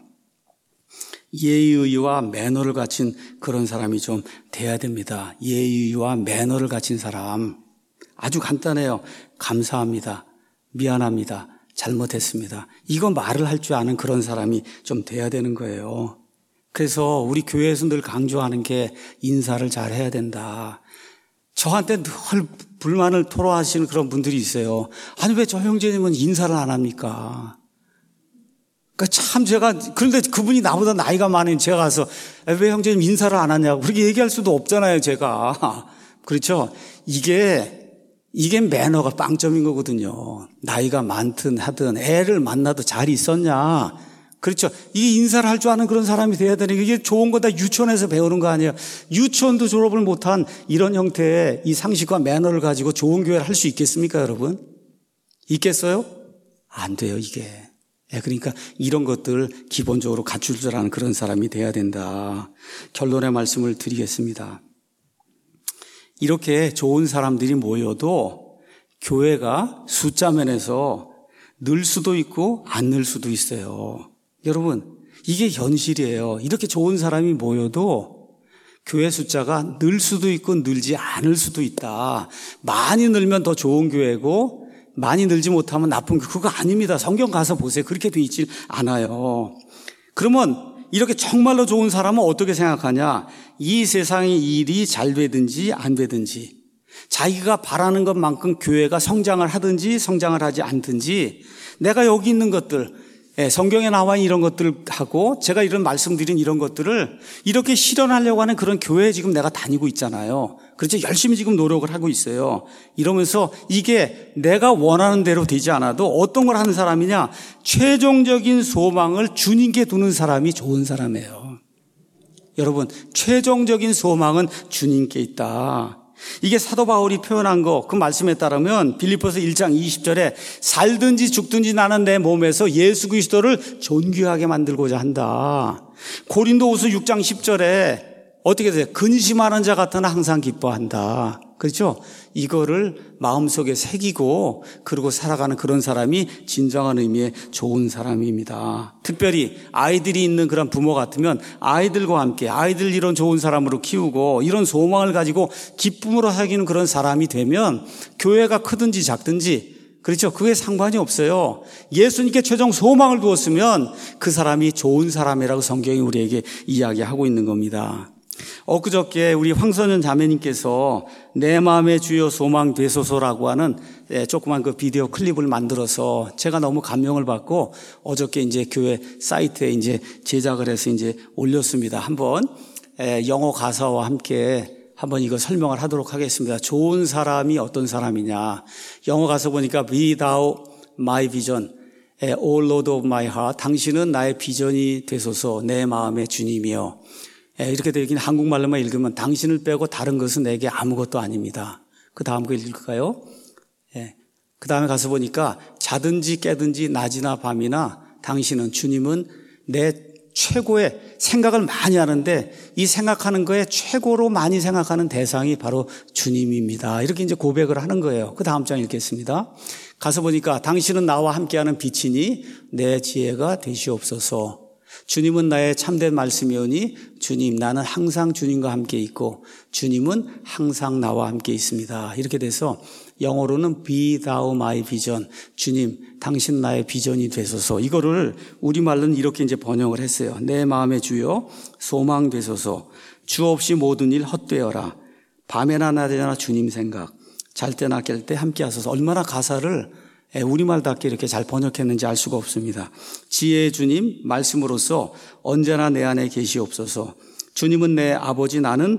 예의와 매너를 갖춘 그런 사람이 좀 돼야 됩니다. 예의와 매너를 갖춘 사람. 아주 간단해요. 감사합니다, 미안합니다, 잘못했습니다, 이거 말을 할 줄 아는 그런 사람이 좀 돼야 되는 거예요. 그래서 우리 교회에서 늘 강조하는 게 인사를 잘 해야 된다. 저한테 늘 불만을 토로하시는 그런 분들이 있어요. 아니 왜 저 형제님은 인사를 안 합니까? 그러니까 참 제가, 그런데 그분이 나보다 나이가 많은 제가 가서 왜 형제님 인사를 안 하냐고 그렇게 얘기할 수도 없잖아요, 제가. 그렇죠? 이게 이게 매너가 빵점인 거거든요. 나이가 많든 하든 애를 만나도 잘 있었냐. 그렇죠. 이게 인사를 할 줄 아는 그런 사람이 돼야 되는 게, 이게 좋은 거 다 유치원에서 배우는 거 아니에요. 유치원도 졸업을 못한 이런 형태의 이 상식과 매너를 가지고 좋은 교회를 할 수 있겠습니까, 여러분? 있겠어요? 안 돼요, 이게. 그러니까 이런 것들 기본적으로 갖출 줄 아는 그런 사람이 돼야 된다. 결론의 말씀을 드리겠습니다. 이렇게 좋은 사람들이 모여도 교회가 숫자 면에서 늘 수도 있고 안 늘 수도 있어요. 여러분, 이게 현실이에요. 이렇게 좋은 사람이 모여도 교회 숫자가 늘 수도 있고 늘지 않을 수도 있다. 많이 늘면 더 좋은 교회고 많이 늘지 못하면 나쁜 교회. 그거 아닙니다. 성경 가서 보세요. 그렇게 돼 있지 않아요. 그러면 이렇게 정말로 좋은 사람은 어떻게 생각하냐? 이 세상의 일이 잘 되든지 안 되든지, 자기가 바라는 것만큼 교회가 성장을 하든지 성장을 하지 않든지, 내가 여기 있는 것들, 성경에 나와 있는 이런 것들을 하고 제가 이런 말씀드린 이런 것들을 이렇게 실현하려고 하는 그런 교회에 지금 내가 다니고 있잖아요. 그렇죠? 열심히 지금 노력을 하고 있어요. 이러면서 이게 내가 원하는 대로 되지 않아도 어떤 걸 하는 사람이냐? 최종적인 소망을 주님께 두는 사람이 좋은 사람이에요. 여러분, 최종적인 소망은 주님께 있다. 이게 사도 바울이 표현한 거, 그 말씀에 따르면 빌립보서 일 장 이십 절에 살든지 죽든지 나는 내 몸에서 예수 그리스도를 존귀하게 만들고자 한다. 고린도후서 육 장 십 절에 어떻게 돼요? 근심하는 자 같으나 항상 기뻐한다. 그렇죠? 이거를 마음속에 새기고 그리고 살아가는 그런 사람이 진정한 의미의 좋은 사람입니다. 특별히 아이들이 있는 그런 부모 같으면 아이들과 함께 아이들 이런 좋은 사람으로 키우고 이런 소망을 가지고 기쁨으로 사귀는 그런 사람이 되면 교회가 크든지 작든지, 그렇죠? 그게 상관이 없어요. 예수님께 최종 소망을 두었으면 그 사람이 좋은 사람이라고 성경이 우리에게 이야기하고 있는 겁니다. 엊그저께 우리 황선현 자매님께서 내 마음의 주여 소망 되소서라고 하는 조그만 그 비디오 클립을 만들어서 제가 너무 감명을 받고 어저께 이제 교회 사이트에 이제 제작을 해서 이제 올렸습니다. 한번 영어 가사와 함께 한번 이거 설명을 하도록 하겠습니다. 좋은 사람이 어떤 사람이냐. 영어 가사 보니까 Be thou my vision. All Lord of my heart, 당신은 나의 비전이 되소서 내 마음의 주님이여. 이렇게 되긴 한국말로만 읽으면 당신을 빼고 다른 것은 내게 아무것도 아닙니다. 그 다음 거 읽을까요? 예. 그 다음에 가서 보니까 자든지 깨든지 낮이나 밤이나 당신은, 주님은 내 최고의 생각을 많이 하는데 이 생각하는 거에 최고로 많이 생각하는 대상이 바로 주님입니다. 이렇게 이제 고백을 하는 거예요. 그 다음 장 읽겠습니다. 가서 보니까 당신은 나와 함께하는 빛이니 내 지혜가 되시옵소서. 주님은 나의 참된 말씀이오니 주님, 나는 항상 주님과 함께 있고 주님은 항상 나와 함께 있습니다. 이렇게 돼서 영어로는 Be thou my vision, 주님 당신 나의 비전이 되소서. 이거를 우리말로는 이렇게 이제 번역을 했어요. 내 마음의 주여 소망 되소서. 주 없이 모든 일 헛되어라. 밤에나 낮에나 주님 생각, 잘 때나 깰 때 함께 하소서. 얼마나 가사를 우리말답게 이렇게 잘 번역했는지 알 수가 없습니다. 지혜의 주님 말씀으로써 언제나 내 안에 계시옵소서. 주님은 내 아버지, 나는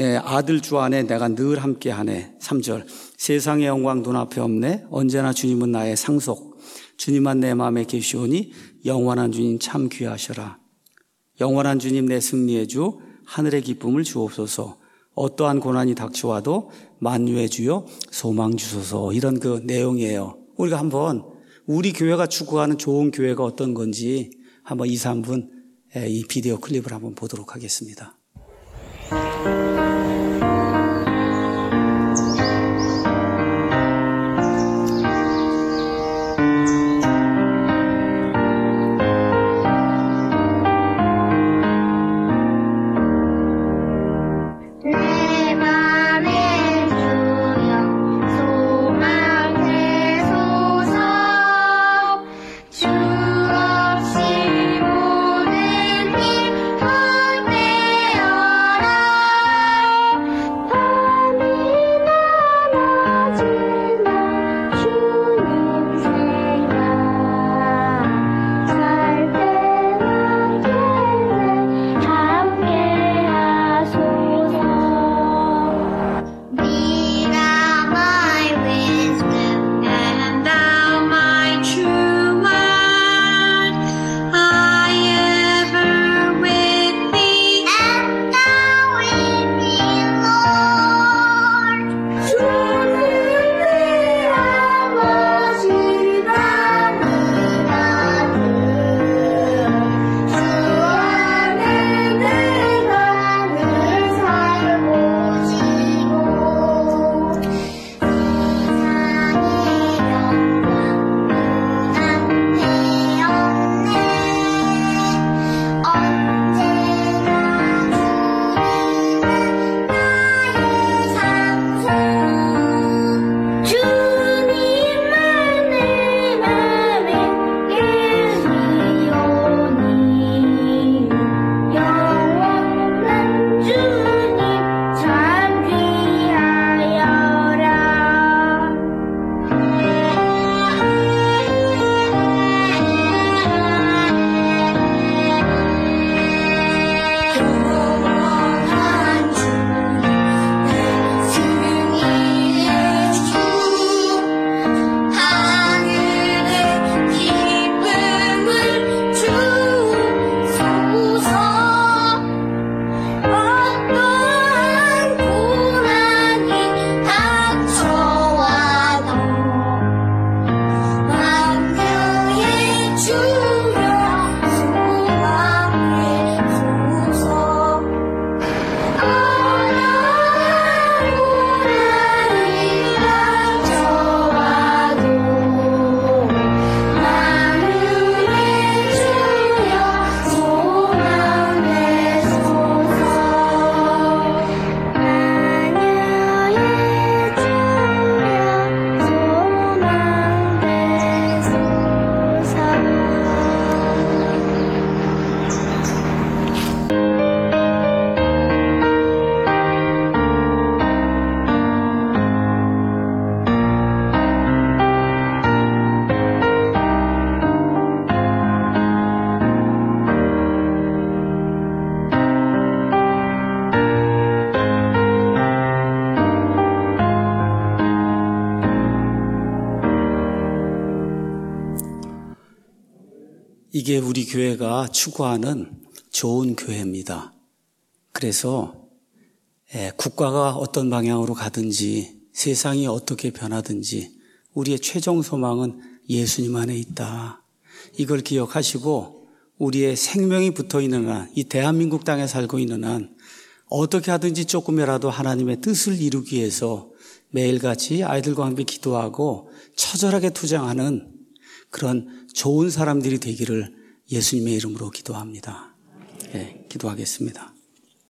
아들 주 안에 내가 늘 함께하네. 삼 절 세상의 영광 눈앞에 없네. 언제나 주님은 나의 상속. 주님만 내 마음에 계시오니 영원한 주님 참 귀하셔라. 영원한 주님 내 승리의 주, 하늘의 기쁨을 주옵소서. 어떠한 고난이 닥쳐와도 만유의 주여 소망 주소서. 이런 그 내용이에요. 우리가 한번 우리 교회가 추구하는 좋은 교회가 어떤 건지 한번 이, 삼 분 이 비디오 클립을 한번 보도록 하겠습니다. 주 없이 모든 힘 헛되어라. 이게 우리 교회가 추구하는 좋은 교회입니다. 그래서 국가가 어떤 방향으로 가든지 세상이 어떻게 변하든지 우리의 최종 소망은 예수님 안에 있다. 이걸 기억하시고 우리의 생명이 붙어있는 한, 이 대한민국 땅에 살고 있는 한 어떻게 하든지 조금이라도 하나님의 뜻을 이루기 위해서 매일같이 아이들과 함께 기도하고 처절하게 투쟁하는 그런 좋은 사람들이 되기를 예수님의 이름으로 기도합니다. 네, 기도하겠습니다.